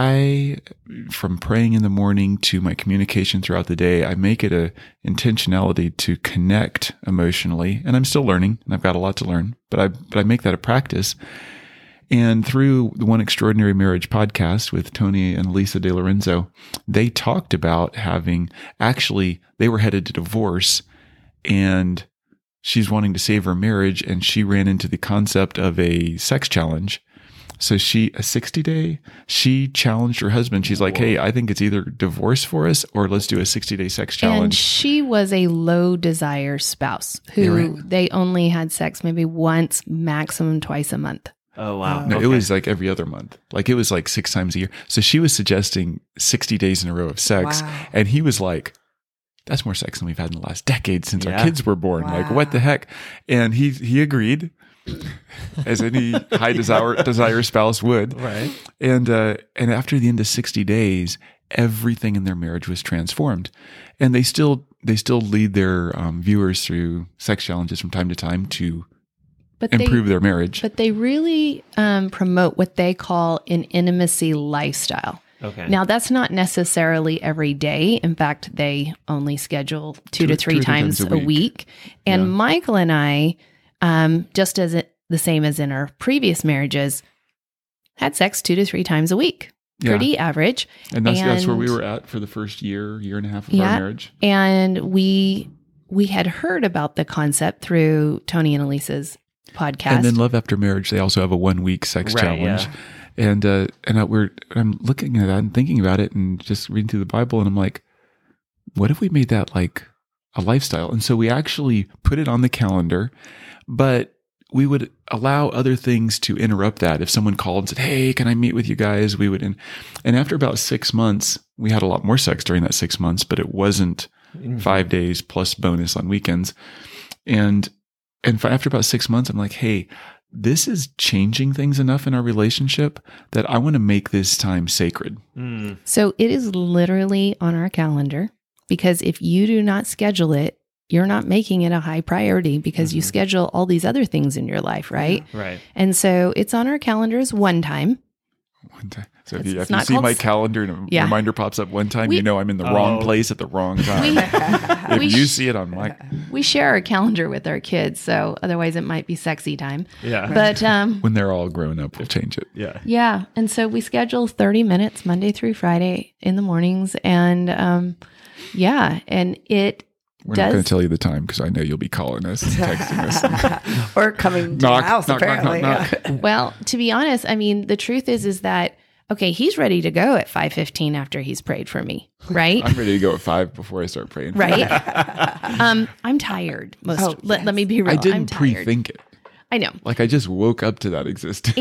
from praying in the morning to my communication throughout the day, I make it a intentionality to connect emotionally. And I'm still learning, and I've got a lot to learn, but I make that a practice. And through the One Extraordinary Marriage podcast with Tony and Lisa De Lorenzo, they talked about they were headed to divorce, and she's wanting to save her marriage, and she ran into the concept of a sex challenge. So a 60-day, she challenged her husband. She's like, hey, I think it's either divorce for us or let's do a 60-day sex challenge. And she was a low desire spouse who they only had sex maybe once, maximum twice a month. Oh, wow. No, It was like every other month. Like it was like 6 times a year. So she was suggesting 60 days in a row of sex. Wow. And he was like, that's more sex than we've had in the last decade since our kids were born. Wow. Like, what the heck? And he agreed, as any high desire spouse would. Right. And after the end of 60 days, everything in their marriage was transformed. And they still lead their viewers through sex challenges from time to time to But improve their marriage. But they really promote what they call an intimacy lifestyle. Okay. Now, that's not necessarily every day. In fact, they only schedule two to three times a week. And Michael and I, just as the same as in our previous marriages, had sex 2 to 3 times a week. Pretty average. And that's where we were at for the first year and a half of our marriage. And we had heard about the concept through Tony and Elisa's podcast. And then Love After Marriage, they also have a 1-week sex challenge. Yeah. And I'm looking at that and thinking about it and just reading through the Bible, and I'm like, what if we made that like a lifestyle? And so we actually put it on the calendar, but we would allow other things to interrupt that. If someone called and said, "Hey, can I meet with you guys?" We would, and after about 6 months, we had a lot more sex during that 6 months, but it wasn't 5 days plus bonus on weekends. And after about 6 months, I'm like, hey, this is changing things enough in our relationship that I want to make this time sacred. So it is literally on our calendar, because if you do not schedule it, you're not making it a high priority because you schedule all these other things in your life, right? Right. And so it's on our calendars one time. One time. So if It's you not see called my calendar and a reminder pops up one time, you know I'm in the wrong place at the wrong time. If you see it on my... We share our calendar with our kids, so otherwise it might be sexy time. Yeah. But When they're all grown up, we'll change it. Yeah. yeah, and so we schedule 30 minutes Monday through Friday in the mornings, and and it We're not going to tell you the time because I know you'll be calling us and texting us. Or coming to the house, apparently. knock. Well, to be honest, I mean, the truth is that, okay, he's ready to go at 5:15 after he's prayed for me, right? I'm ready to go at 5 before I start praying. Right? I'm tired. Let me be real. I didn't I'm tired. pre-think it. I know. Like I just woke up to that existence.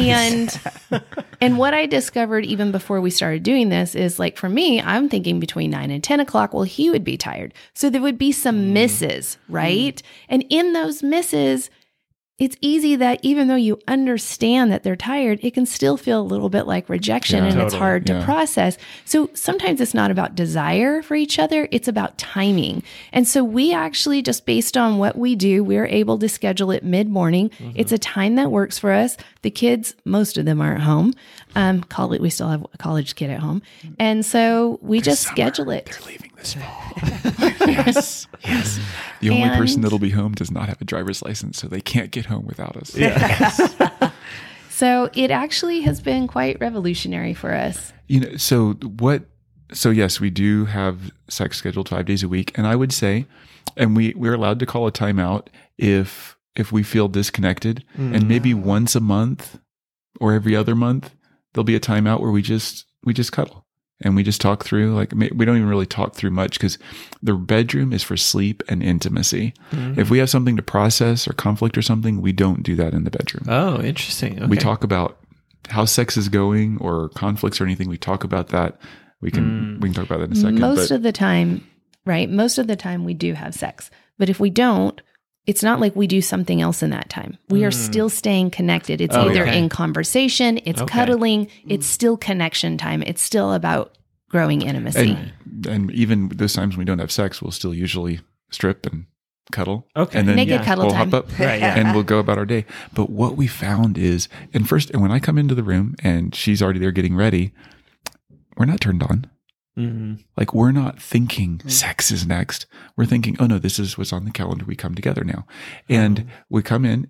And what I discovered even before we started doing this is, like, for me, I'm thinking between 9 and 10 o'clock, well, he would be tired. So there would be some misses, right? And in those misses, it's easy that even though you understand that they're tired, it can still feel a little bit like rejection, and it's hard to process. So sometimes it's not about desire for each other, it's about timing. And so we actually, just based on what we do, we're able to schedule it mid-morning. It's a time that works for us. The kids, most of them are at home. We still have a college kid at home. And so we just schedule it. They're leaving this fall. Yes. The only person that'll be home does not have a driver's license, so they can't get home without us. Yeah. So it actually has been quite revolutionary for us. So yes, we do have sex scheduled 5 days a week. And I would say, and we're allowed to call a timeout if we feel disconnected, and maybe once a month or every other month, there'll be a timeout where we just cuddle. And we just talk through, like, we don't even really talk through much because the bedroom is for sleep and intimacy. If we have something to process or conflict or something, we don't do that in the bedroom. Oh, interesting. Okay. We talk about how sex is going or conflicts or anything. We talk about that. We can talk about that in a second. Most of the time, right? Most of the time we do have sex. But if we don't, it's not like we do something else in that time. We are still staying connected. It's either in conversation, it's cuddling, it's still connection time. It's still about growing intimacy. And even those times when we don't have sex, we'll still usually strip and cuddle. Okay. And then Make it cuddle we'll time. hop up Right, yeah. and we'll go about our day. But what we found is, and when I come into the room and she's already there getting ready, we're not turned on. Like, we're not thinking sex is next. We're thinking, oh no, this is what's on the calendar. We come together now. And we come in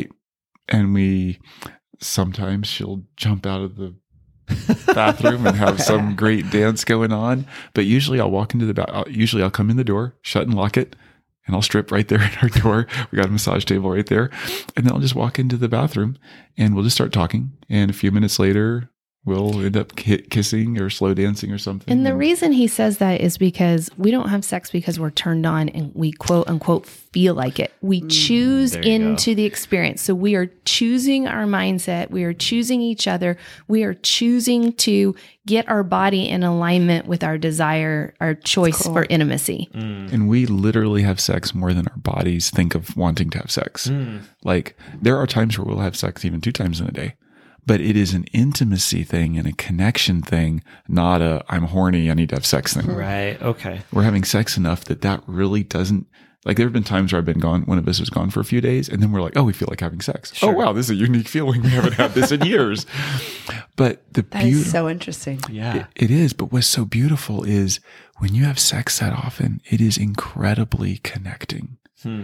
and sometimes she'll jump out of the bathroom and have some great dance going on. But usually I'll walk into I'll come in the door, shut and lock it, and I'll strip right there at our door. We got a massage table right there. And then I'll just walk into the bathroom and we'll just start talking. And a few minutes later, we'll end up kissing or slow dancing or something. And the reason he says that is because we don't have sex because we're turned on and we quote unquote feel like it. We choose into the experience. So we are choosing our mindset. We are choosing each other. We are choosing to get our body in alignment with our desire, our choice for intimacy. And we literally have sex more than our bodies think of wanting to have sex. Like, there are times where we'll have sex even 2 times in a day. but it is an intimacy thing and a connection thing, not a I'm horny, I need to have sex thing. Right. Okay. We're having sex enough that really doesn't, like, there have been times where I've been gone, one of us was gone for a few days, and then we're like, oh, we feel like having sex. Sure. Oh, wow, this is a unique feeling. We haven't had this in years. But That is so interesting. Yeah. it is. But what's so beautiful is when you have sex that often, it is incredibly connecting.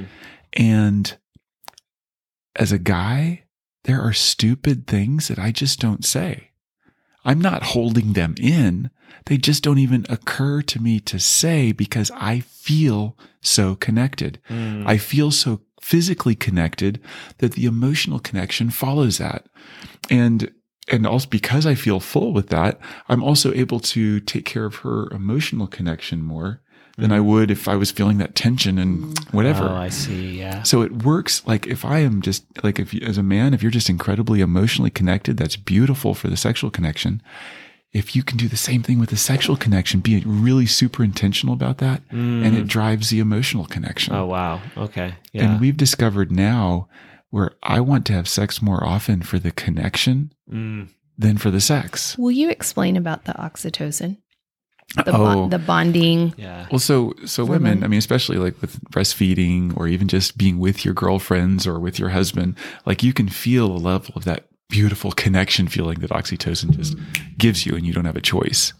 And as a guy, there are stupid things that I just don't say. I'm not holding them in. They just don't even occur to me to say because I feel so connected. I feel so physically connected that the emotional connection follows that. And also because I feel full with that, I'm also able to take care of her emotional connection more than I would if I was feeling that tension and whatever. Oh, I see. Yeah. So it works like if I am just like, if you, as a man, if you're just incredibly emotionally connected, that's beautiful for the sexual connection. If you can do the same thing with the sexual connection, be really super intentional about that, and it drives the emotional connection. Oh, wow. Okay. Yeah. And we've discovered now where I want to have sex more often for the connection than for the sex. Will you explain about the oxytocin? The bonding. Yeah. Well, so women, I mean, especially like with breastfeeding or even just being with your girlfriends or with your husband, like you can feel a level of that beautiful connection feeling that oxytocin just gives you and you don't have a choice.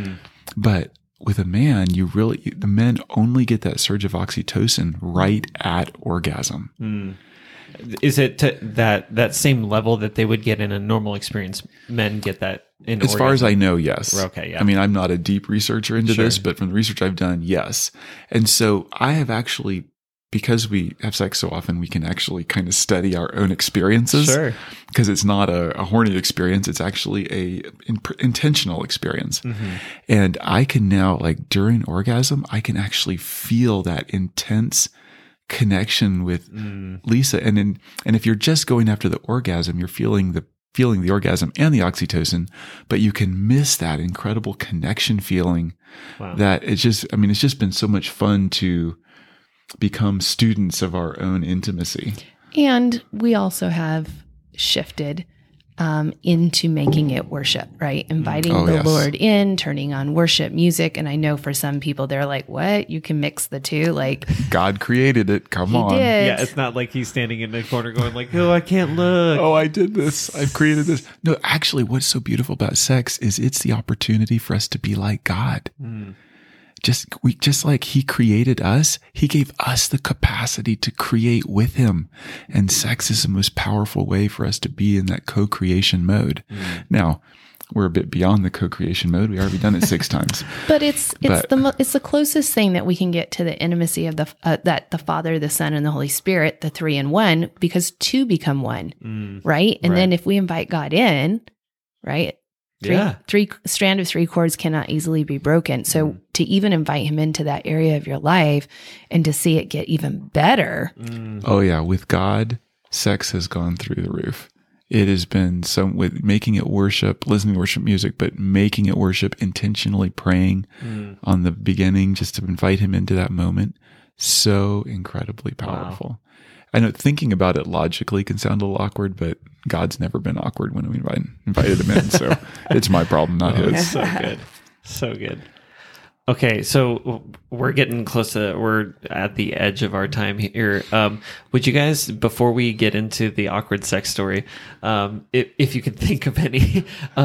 But with a man, the men only get that surge of oxytocin right at orgasm. Is it that same level that they would get in a normal experience? Men get that in As far as I know, yes. Okay, yeah. I mean, I'm not a deep researcher into Sure. this, but from the research I've done, yes. And so I have actually, because we have sex so often, we can actually kind of study our own experiences. Sure. Because it's not a horny experience. It's actually a intentional experience. And I can now, like during orgasm, I can actually feel that intense connection with Lisa. And if you're just going after the orgasm, you're feeling the orgasm and the oxytocin, but you can miss that incredible connection feeling. Wow. That it's just been so much fun to become students of our own intimacy. And we also have shifted into making it worship, right? Inviting the yes. Lord in, turning on worship music. And I know for some people, they're like, what? You can mix the two? Like, God created it. Come he on. did. Yeah, it's not like he's standing in the corner going like, "Oh, I can't look." Oh, I did this. I've created this. No, actually, what's so beautiful about sex is it's the opportunity for us to be like God. Just like he created us, he gave us the capacity to create with him. And sex is the most powerful way for us to be in that co-creation mode. Now, we're a bit beyond the co-creation mode. We already done it 6 times. But it's the closest thing that we can get to the intimacy of that the Father, the Son, and the Holy Spirit, the 3 in 1, because 2 become 1, right? And then if we invite God in, right? Three strand of 3 cords cannot easily be broken. So to even invite him into that area of your life and to see it get even better. Oh yeah, with God, sex has gone through the roof. It has been with making it worship, listening to worship music, but making it worship, intentionally praying on the beginning, just to invite him into that moment. So incredibly powerful. I know thinking about it logically can sound a little awkward, but God's never been awkward when we invited him in. So it's my problem, not his. So good. So good. Okay, so we're getting we're at the edge of our time here. Would you guys, before we get into the awkward sex story, if you could think of any,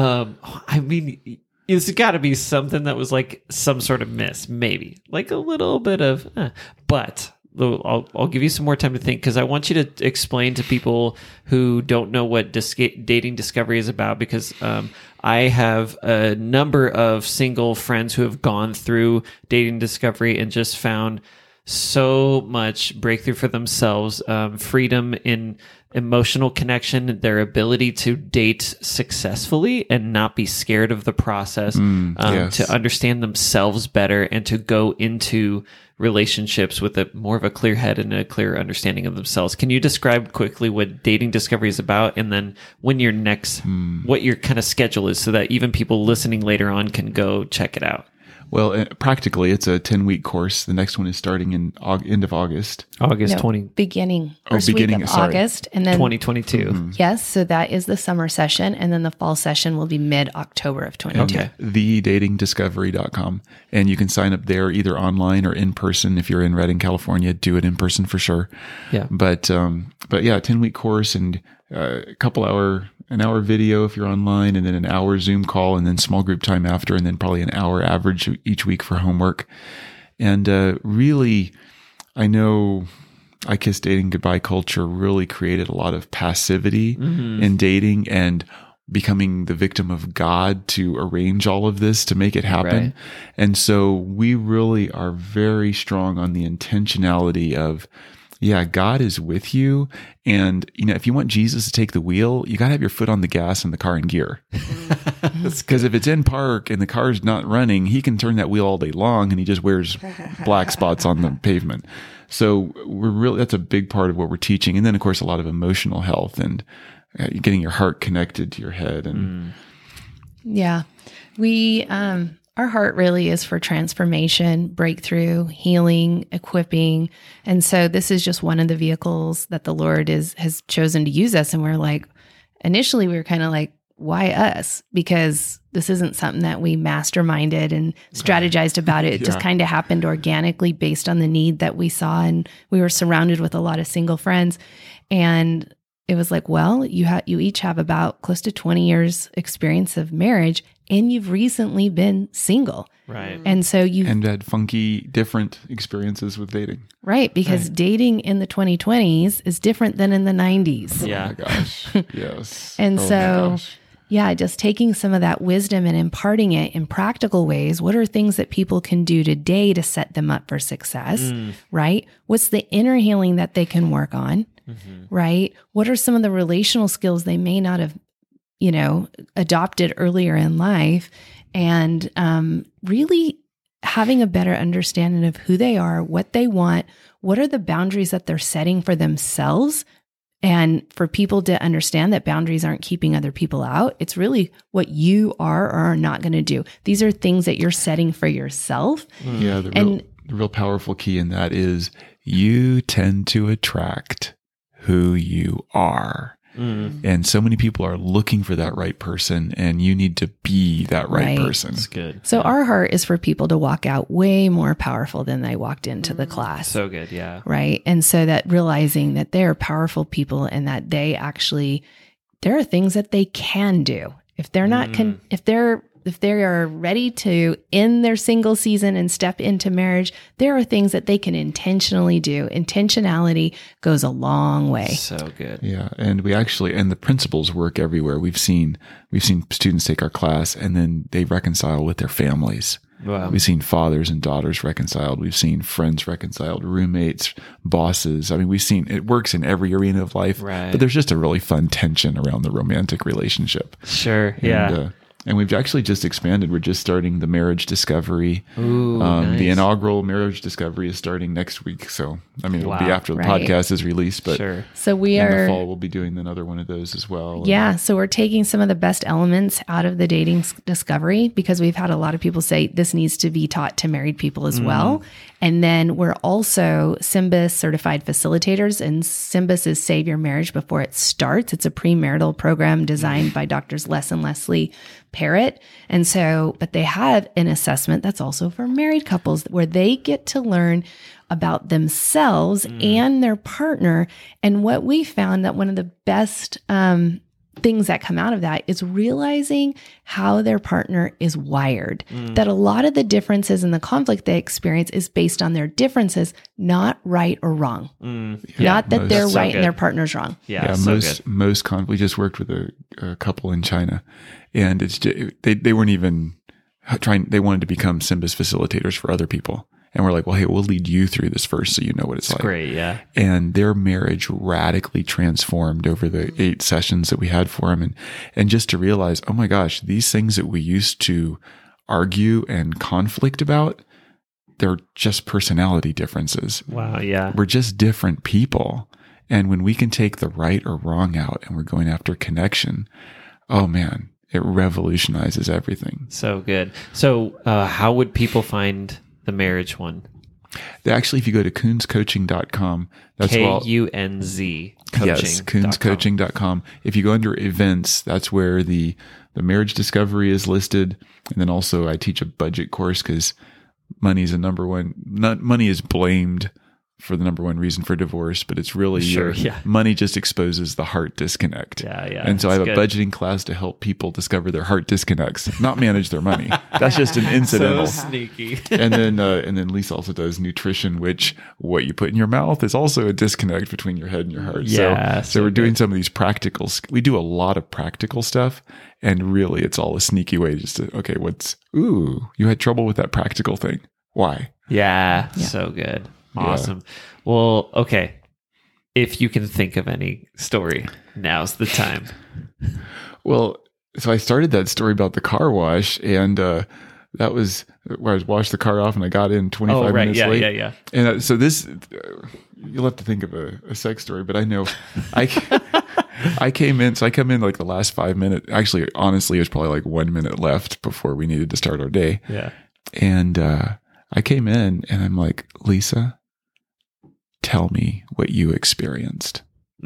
I mean, it's got to be something that was like some sort of miss, maybe like a little bit of, but I'll give you some more time to think, because I want you to explain to people who don't know what dating discovery is about, because I have a number of single friends who have gone through dating discovery and just found so much breakthrough for themselves, freedom in emotional connection, their ability to date successfully and not be scared of the process, yes. to understand themselves better and to go into relationships with more of a clear head and a clear understanding of themselves. Can you describe quickly what dating discovery is about, and then when your next, what your kind of schedule is, so that even people listening later on can go check it out? Well, practically, it's a 10-week course. The next one is starting in end of August. August No, 20, beginning Oh, first beginning, week of sorry. August, and then 2022. yes, so that is the summer session, and then the fall session will be mid-October of 22. Okay. TheDatingDiscovery.com. And you can sign up there either online or in person. If you're in Redding, California, do it in person for sure. Yeah. But yeah, 10-week course and an hour video if you're online, and then an hour Zoom call, and then small group time after, and then probably an hour average each week for homework. And really, I know I Kiss Dating Goodbye culture really created a lot of passivity in dating and becoming the victim of God to arrange all of this to make it happen. Right. And so we really are very strong on the intentionality of, yeah, God is with you. And, if you want Jesus to take the wheel, you got to have your foot on the gas and the car in gear. Because if it's in park and the car's not running, he can turn that wheel all day long and he just wears black spots on the pavement. So that's a big part of what we're teaching. And then, of course, a lot of emotional health and getting your heart connected to your head. And Yeah. We, our heart really is for transformation, breakthrough, healing, equipping. And so this is just one of the vehicles that the Lord has chosen to use us. And we're like, initially we were kind of like, why us? Because this isn't something that we masterminded and strategized about it. It just kind of happened organically based on the need that we saw. And we were surrounded with a lot of single friends. And it was like, well, you each have about close to 20 years experience of marriage, and you've recently been single. Right. And so and had funky, different experiences with dating. right, because dating in the 2020s is different than in the 90s. Yeah. Oh my gosh. Yes. And Oh my so, gosh. yeah, just taking some of that wisdom and imparting it in practical ways. What are things that people can do today to set them up for success, right? What's the inner healing that they can work on, right? What are some of the relational skills they may not have, adopted earlier in life? And really having a better understanding of who they are, what they want, what are the boundaries that they're setting for themselves. And for people to understand that boundaries aren't keeping other people out, it's really what you are or are not going to do. These are things that you're setting for yourself. Yeah, the real powerful key in that is you tend to attract who you are. And so many people are looking for that right person, and you need to be that right person. That's good. So our heart is for people to walk out way more powerful than they walked into the class. So good. Yeah. Right. And so that realizing that they're powerful people and that they actually, there are things that they can do. If they're not, if they are ready to end their single season and step into marriage, there are things that they can intentionally do. Intentionality goes a long way. So good. Yeah, and the principles work everywhere. We've seen students take our class and then they reconcile with their families. Wow. We've seen fathers and daughters reconciled. We've seen friends reconciled, roommates, bosses. I mean, we've seen it works in every arena of life. Right. But there's just a really fun tension around the romantic relationship. Sure. Yeah. And we've actually just expanded. We're just starting the Marriage Discovery. Ooh, nice. The inaugural Marriage Discovery is starting next week. So, I mean, it'll be after the Right. podcast is released, but Sure. So we in are the fall, we'll be doing another one of those as well. Yeah. So we're taking some of the best elements out of the dating discovery, because we've had a lot of people say this needs to be taught to married people as well. And then we're also SYMBIS certified facilitators, and SYMBIS is Save Your Marriage Before It Starts. It's a premarital program designed by Drs. Les and Leslie Parrott. And so, but they have an assessment that's also for married couples where they get to learn about themselves and their partner. And what we found that one of the best things that come out of that is realizing how their partner is wired. That a lot of the differences in the conflict they experience is based on their differences, not right or wrong. Not that they're So right good. and their partner's wrong. Yeah. So good. most we just worked with a couple in China, and it's just, they weren't even trying. They wanted to become SYMBIS facilitators for other people, and we're like, well, hey, we'll lead you through this first, so you know what it's like. Great. Yeah. And their marriage radically transformed over the 8 sessions that we had for them, and just to realize, oh my gosh, these things that we used to argue and conflict about, they're just personality differences. Wow. Yeah. We're just different people. And when we can take the right or wrong out and we're going after connection, oh man, it revolutionizes everything. So good. So how would people find the marriage one? Actually, if you go to coonscoaching.com, that's KUNZ coaching. Yes, coonscoaching.com. If you go under events, that's where the marriage discovery is listed. And then also I teach a budget course because money is money is blamed for the number one reason for divorce, but it's really money just exposes the heart disconnect. Yeah. And so I have a budgeting class to help people discover their heart disconnects, not manage their money. That's just an incidental. So sneaky. and then Lisa also does nutrition, which what you put in your mouth is also a disconnect between your head and your heart. Yeah. So we're doing some of these we do a lot of practical stuff, and really it's all a sneaky way just to, you had trouble with that practical thing. Why? Yeah. So good. Awesome. Yeah. Well, okay. If you can think of any story, now's the time. Well, so I started that story about the car wash, and that was where I washed the car off and I got in 25 minutes late. Yeah. And so this, you'll have to think of a sex story, but I know I came in like the last 5 minutes. Actually, honestly, it was probably like 1 minute left before we needed to start our day. Yeah. And I came in and I'm like, Lisa, tell me what you experienced.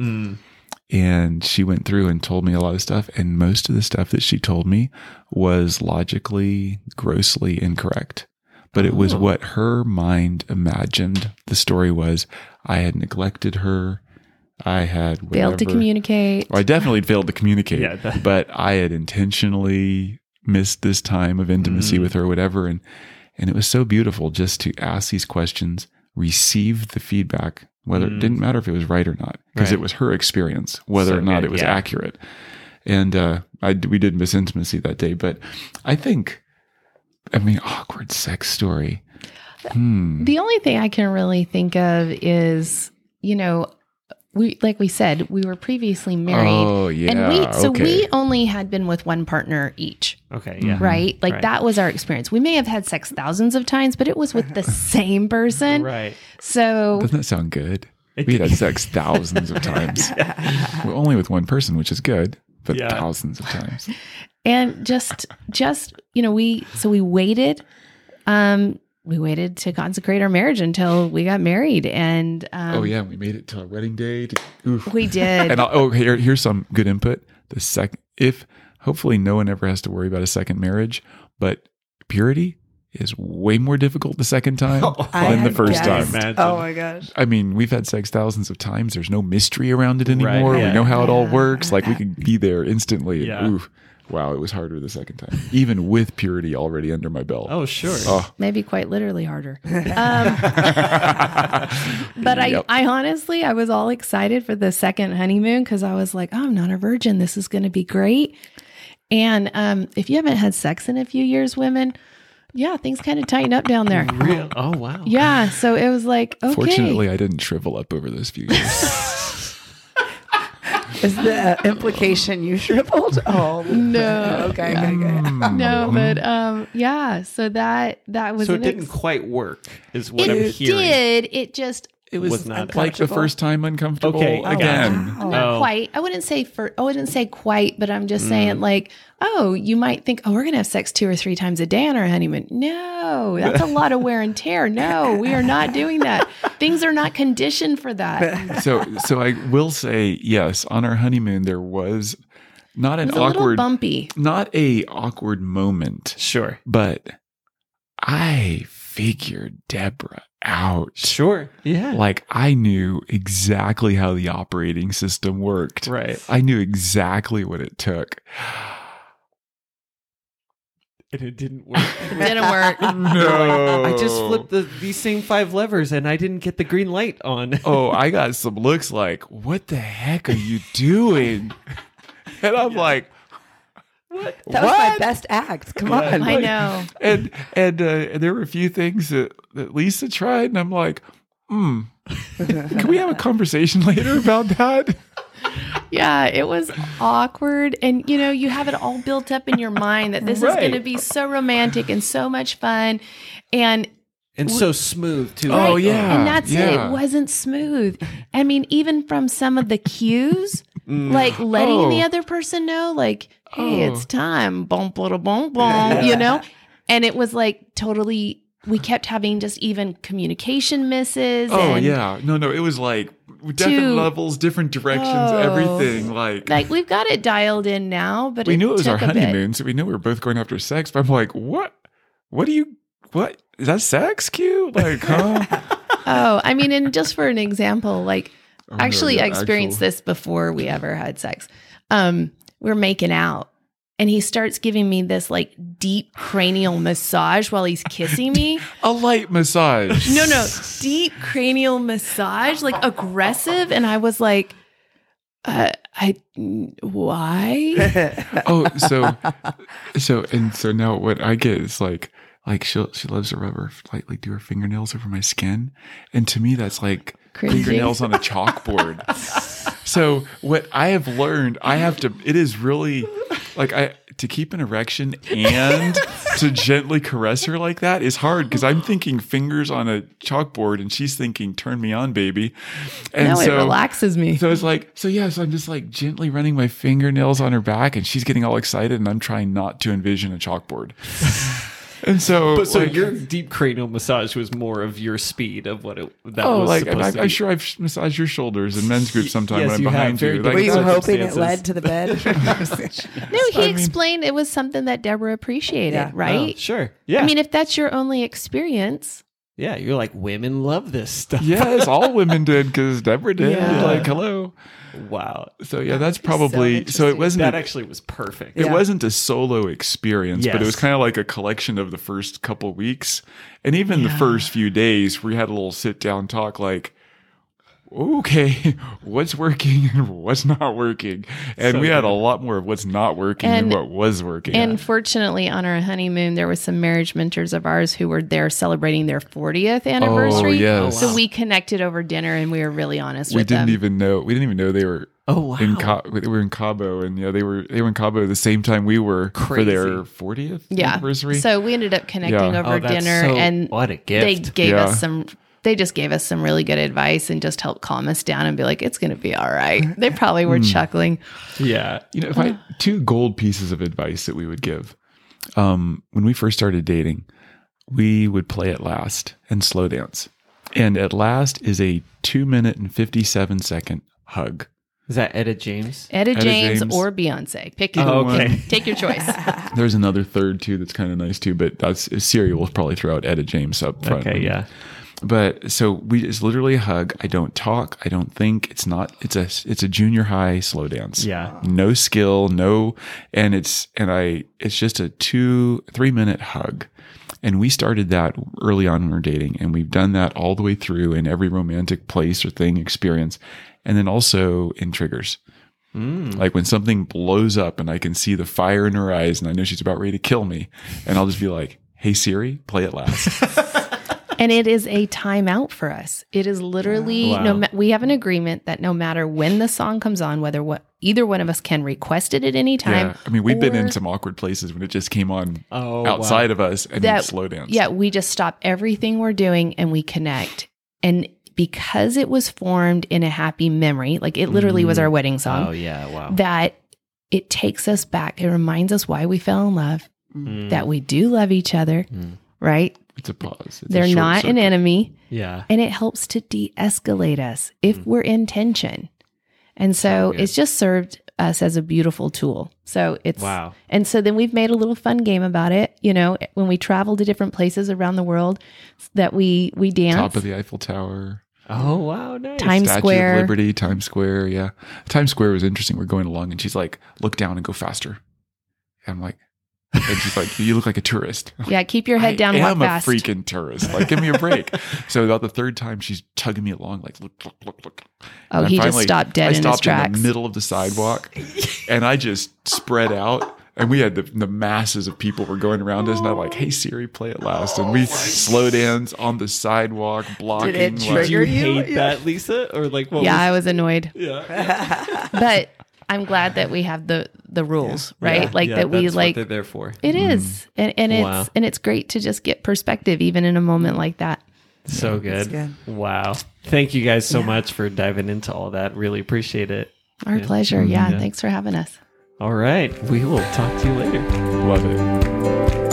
And she went through and told me a lot of stuff. And most of the stuff that she told me was logically, grossly incorrect. But it was what her mind imagined the story was. I had neglected her. I had failed to communicate. Well, I definitely failed to communicate. Yeah, but I had intentionally missed this time of intimacy with her or whatever. And it was so beautiful just to ask these questions, receive the feedback, whether it didn't matter if it was right or not, because it was her experience, whether or not it was accurate. And we did miss intimacy that day, but awkward sex story. The only thing I can really think of is, we said, we were previously married. Oh, yeah. And we only had been with one partner each. Okay, yeah. Right? That was our experience. We may have had sex thousands of times, but it was with the same person. Right. So doesn't that sound good? We had sex thousands of times. Well, only with one person, which is good, but thousands of times. And just we waited. We waited to consecrate our marriage until we got married, and we made it to our wedding day. We did. And here's some good input. Hopefully no one ever has to worry about a second marriage, but purity is way more difficult the second time than the first time. Oh my gosh! I mean, we've had sex thousands of times. There's no mystery around it anymore. Right, yeah. We know how it all works. Like we could be there instantly. Yeah. Wow, it was harder the second time, even with purity already under my belt. Oh, sure. Maybe quite literally harder. But I honestly, I was all excited for the second honeymoon because I was like, I'm not a virgin. This is going to be great. And if you haven't had sex in a few years, women, things kind of tighten up down there. Real? Oh, wow. Yeah. So it was like, okay. Fortunately, I didn't shrivel up over those few years. Is the implication you shriveled? Oh no. Okay. No, but so that was. So it didn't quite work, is what I'm hearing. It just. It was not like the first time uncomfortable. Okay, again. Not quite. I wouldn't say quite, but I'm just saying you might think, we're going to have sex 2 or 3 times a day on our honeymoon. No, that's a lot of wear and tear. No, we are not doing that. Things are not conditioned for that. So I will say, yes, on our honeymoon, there was not an awkward, bumpy, not a awkward moment. Sure. But I figured Deborah out. Sure. Yeah. Like I knew exactly how the operating system worked. Right. I knew exactly what it took. And it didn't work. It didn't work. No. I just flipped these same 5 levers and I didn't get the green light on. I got some looks like, what the heck are you doing? And I'm like, what? That was my best act. Come on. I know. And there were a few things that Lisa tried, and I'm like, can we have a conversation later about that? Yeah, it was awkward. And, you have it all built up in your mind that this is going to be so romantic and so much fun. And so smooth, too. Oh, yeah. And that's it. It wasn't smooth. I mean, even from some of the cues, like letting the other person know, like, hey, it's time. Boom, boom, boom, boom, you know? And it was like totally, we kept having just even communication misses. Oh, and yeah. No, it was like different levels, different directions, everything. Like we've got it dialed in now, but we knew it was our took a bit. honeymoon, so we knew we were both going after sex. But I'm like, what is that sex? Q? Like, huh? Oh, I mean, and just for an example, like Oh, no, actually yeah, I experienced this before we ever had sex. We're making out and he starts giving me this like deep cranial massage while he's kissing me. A light massage. No, deep cranial massage, like aggressive. And I was like, why? Oh, so now what I get is like she loves to rub her lightly do her fingernails over my skin, and to me that's like Cringy. fingernails on a chalkboard. So what I have learned, it is really like to keep an erection and to gently caress her like that is hard because I'm thinking fingers on a chalkboard and she's thinking turn me on, baby. And No, it relaxes me. So it's like, so I'm just like gently running my fingernails on her back and she's getting all excited and I'm trying not to envision a chalkboard. And so, But so like, your deep cranial massage was more of your speed of what that oh, was like supposed to I'm be. sure I've massaged your shoulders in men's group sometime Yes, when I'm you have. behind Very you. different Were you hoping it circumstances. led to the bed? No, he explained it was something that Deborah appreciated, Yeah. right? Oh, sure. Yeah. I mean, if that's your only experience, yeah, you're like, women love this stuff. Yes, all women did because Deborah did. Yeah. Like, hello. Wow. So yeah, that's probably so. It wasn't. That actually was perfect. It Yeah. wasn't a solo experience, but it was Yes. kind of like a collection of the first couple weeks, and even the first few days. We had a little sit down talk, like, okay, what's working and what's not working, and So we had a good. lot more of what's not working And- than what was working. and fortunately on our honeymoon, there was some marriage mentors of ours who were there celebrating their 40th anniversary. yes. So we connected over dinner and we were really honest we with didn't them. even know. We didn't even know they were. Oh, wow. We were in Cabo, and yeah, they were in Cabo at the same time we were for their 40th anniversary. So we ended up connecting Yeah. over Oh, that's dinner so- and what a they gift. gave Yeah. us some they just gave us some really good advice and just helped calm us down and be like, it's going to be all right. They probably were chuckling. Yeah. If I two gold pieces of advice that we would give, when we first started dating, we would play At Last and slow dance. And At Last is a 2-minute and 57-second hug. Is that Etta James? Etta James James. or Beyonce. Pick your, Oh, okay. take your choice. There's another third too that's kind of nice too, but that's Siri will probably throw out Etta James up front. Okay, yeah. But so it's literally a hug. I don't talk. I don't think. It's a junior high slow dance. Yeah. No skill, it's just a 2-3 minute hug. And we started that early on when we were dating, and we've done that all the way through in every romantic place or thing experience. And then also in triggers. Like when something blows up and I can see the fire in her eyes and I know she's about ready to kill me. And I'll just be like, hey Siri, play At Last. And it is a timeout for us. It is literally Wow. we have an agreement that no matter when the song comes on, either one of us can request it at any time. Yeah. I mean, we've been or in some awkward places when it just came on Oh, outside of us and that then slow dance. Yeah, we just stop everything we're doing and we connect. And because it was formed in a happy memory, like it literally was our wedding song, Oh, yeah. Wow. that it takes us back. It reminds us why we fell in love, that we do love each other, right? It's a pause. It's a They're short not an circuit. enemy. Yeah. And it helps to de-escalate us if we're in tension. And so good. it's just served us as a beautiful tool. So it's Wow. And so then we've made a little fun game about it. You know, when we travel to different places around the world, that we dance. Top of the Eiffel Tower. Oh, wow. Nice. Times Statue Square. of Liberty, Times Square. Yeah. Times Square was interesting. We're going along and she's like, look down and go faster. And I'm like, and she's like, you look like a tourist. Yeah, keep your head down and I walk am a fast. freaking tourist. Like, give me a break. So about the third time, she's tugging me along, like, look. Oh, And he just finally, stopped dead I in his stopped in tracks. the middle of the sidewalk, and I just spread out. And we had the masses of people were going around us, and I'm like, "Hey Siri, play At Last." And we slow dance on the sidewalk, blocking. it like- Did trigger you you? hate that, Lisa? Or like, what Yeah, was I was annoyed. Yeah. But I'm glad that we have the rules, right? Yeah. Like Yeah, that we that's what like they're there for. it is. And Wow. it's great to just get perspective even in a moment like that. So good. good. Wow. Thank you guys so much for diving into all that. Really appreciate it. Our Yeah. pleasure. Yeah, Yeah. thanks for having us. All right. We will talk to you later. Love it.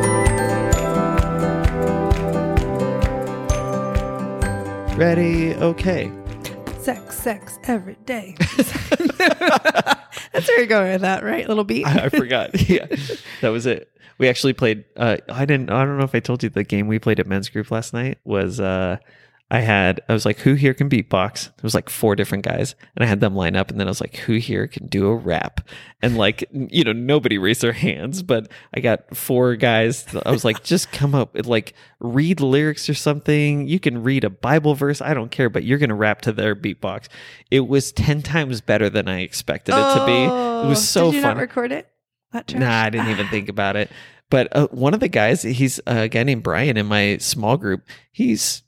Ready? Okay. Sex every day. That's where you're going with that, right? Little beat. I forgot. Yeah, that was it. We actually played. I don't know if I told you the game we played at men's group last night was. I was like, who here can beatbox? There was like 4 different guys, and I had them line up, and then I was like, who here can do a rap? And like, nobody raised their hands, but I got 4 guys. I was like, just come up with like, read lyrics or something. You can read a Bible verse. I don't care, but you're going to rap to their beatbox. It was 10 times better than I expected it to be. It was so Did you fun. not record it? That trash? Nah, I didn't even think about it. But one of the guys, he's a guy named Brian in my small group. He's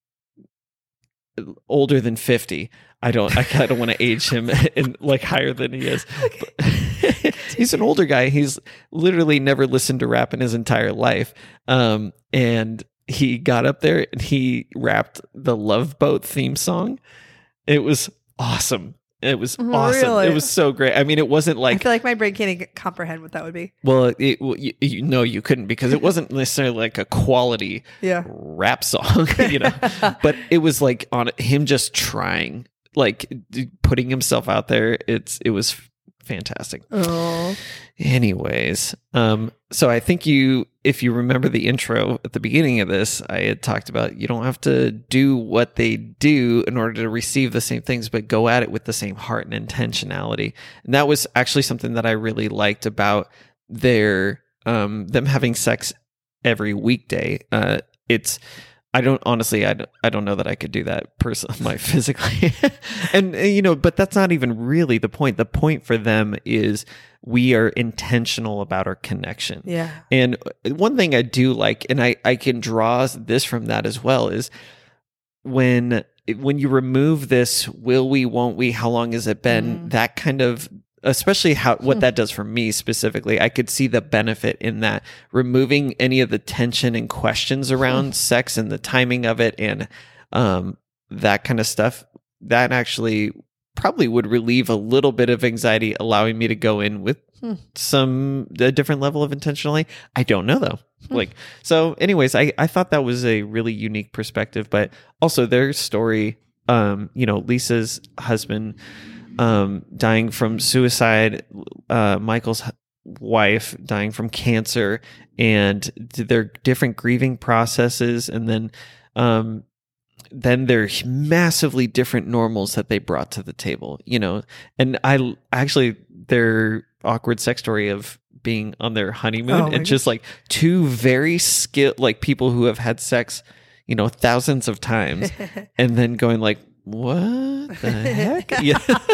older than 50. I don't want to age him in like higher than he is. But he's an older guy. He's literally never listened to rap in his entire life. And he got up there and he rapped the Love Boat theme song. It was awesome. It was awesome. Really? It was so great. I mean, it wasn't I like, feel like my brain can't even comprehend what that would be. well, you couldn't, because it wasn't necessarily like a quality Yeah. rap song, but it was like on him just trying, like putting himself out there. It was fantastic. Oh. Anyways, so I think if you remember the intro at the beginning of this, I had talked about you don't have to do what they do in order to receive the same things, but go at it with the same heart and intentionality. And that was actually something that I really liked about them having sex every weekday. I don't know that I could do that personally, physically. And, but that's not even really the point. The point for them is we are intentional about our connection. Yeah. And one thing I do like, and I can draw this from that as well, is when you remove this, will we, won't we, how long has it been, that kind of, especially what that does for me specifically, I could see the benefit in that, removing any of the tension and questions around sex and the timing of it and that kind of stuff. That actually probably would relieve a little bit of anxiety, allowing me to go in with a different level of intentionality. I don't know though. So anyways, I thought that was a really unique perspective, but also their story, Lisa's husband, dying from suicide, Michael's wife dying from cancer, and their different grieving processes, and then they're massively different normals that they brought to the table, and I actually their awkward sex story of being on their honeymoon and just like 2 very skilled, like people who have had sex, thousands of times, and then going like, what the heck? Yeah.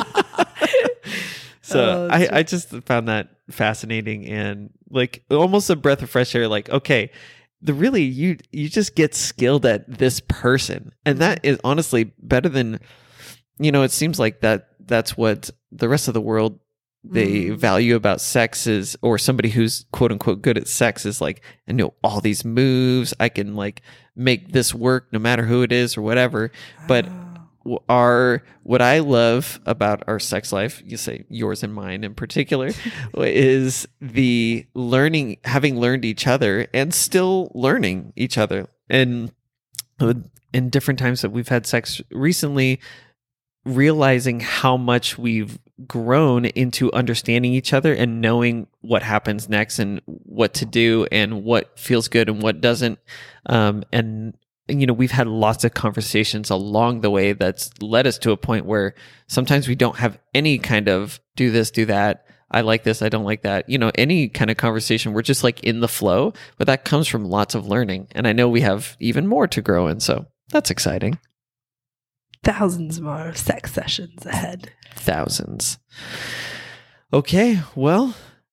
So I just found that fascinating and like almost a breath of fresh air. Like, okay, you just get skilled at this person, and that is honestly better than, it seems like that's what the rest of the world they value about sex is, or somebody who's quote unquote good at sex is like, I know all these moves, I can like make this work no matter who it is or whatever. But what I love about our sex life, you say yours and mine in particular, is the learning, having learned each other and still learning each other. And in different times that we've had sex recently, realizing how much we've grown into understanding each other and knowing what happens next and what to do and what feels good and what doesn't. And we've had lots of conversations along the way that's led us to a point where sometimes we don't have any kind of do this, do that. I like this, I don't like that. Any kind of conversation. We're just like in the flow, but that comes from lots of learning. And I know we have even more to grow in. So that's exciting. Thousands more sex sessions ahead. Thousands. Okay. Well,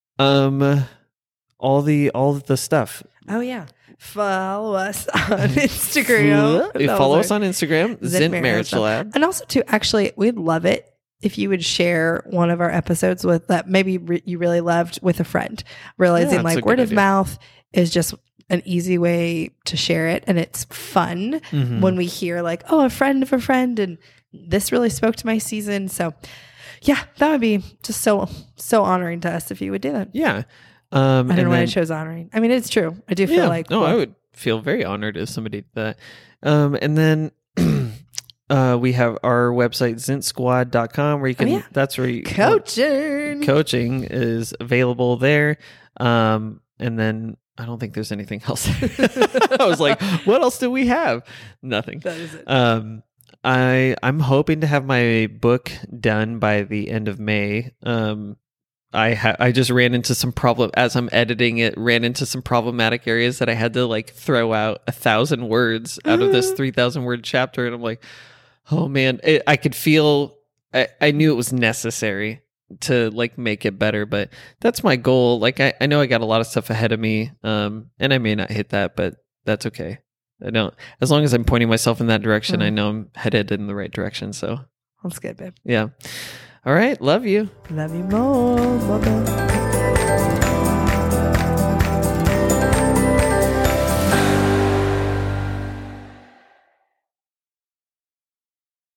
all the stuff. Oh yeah. Follow us on Instagram. Follow us on Instagram, Zint Marriage Lab. And also, too, actually, we'd love it if you would share one of our episodes with that maybe you really loved with a friend. Realizing like word of mouth is just an easy way to share it. And it's fun when we hear like, oh, a friend of a friend. And this really spoke to my season. So Yeah, that would be just so honoring to us if you would do that. Yeah. I don't know why I chose honoring. I mean, it's true. I do feel like. No, I would feel very honored if somebody did that. And then we have our website, zintsquad.com, where you can, that's where you, coaching is available there. And then I don't think there's anything else. I was like, what else do we have? Nothing. That is it. I'm hoping to have my book done by the end of May. I just ran into some problem as I'm editing it, ran into some problematic areas that I had to like throw out 1,000 words out of this 3,000 word chapter. And I'm like, oh man, I could feel, I knew it was necessary to like make it better, but that's my goal. Like I know I got a lot of stuff ahead of me. And I may not hit that, but that's okay. I don't, as long as I'm pointing myself in that direction, I know I'm headed in the right direction. So that's good, babe. Yeah. All right. Love you. Love you more. Bye-bye.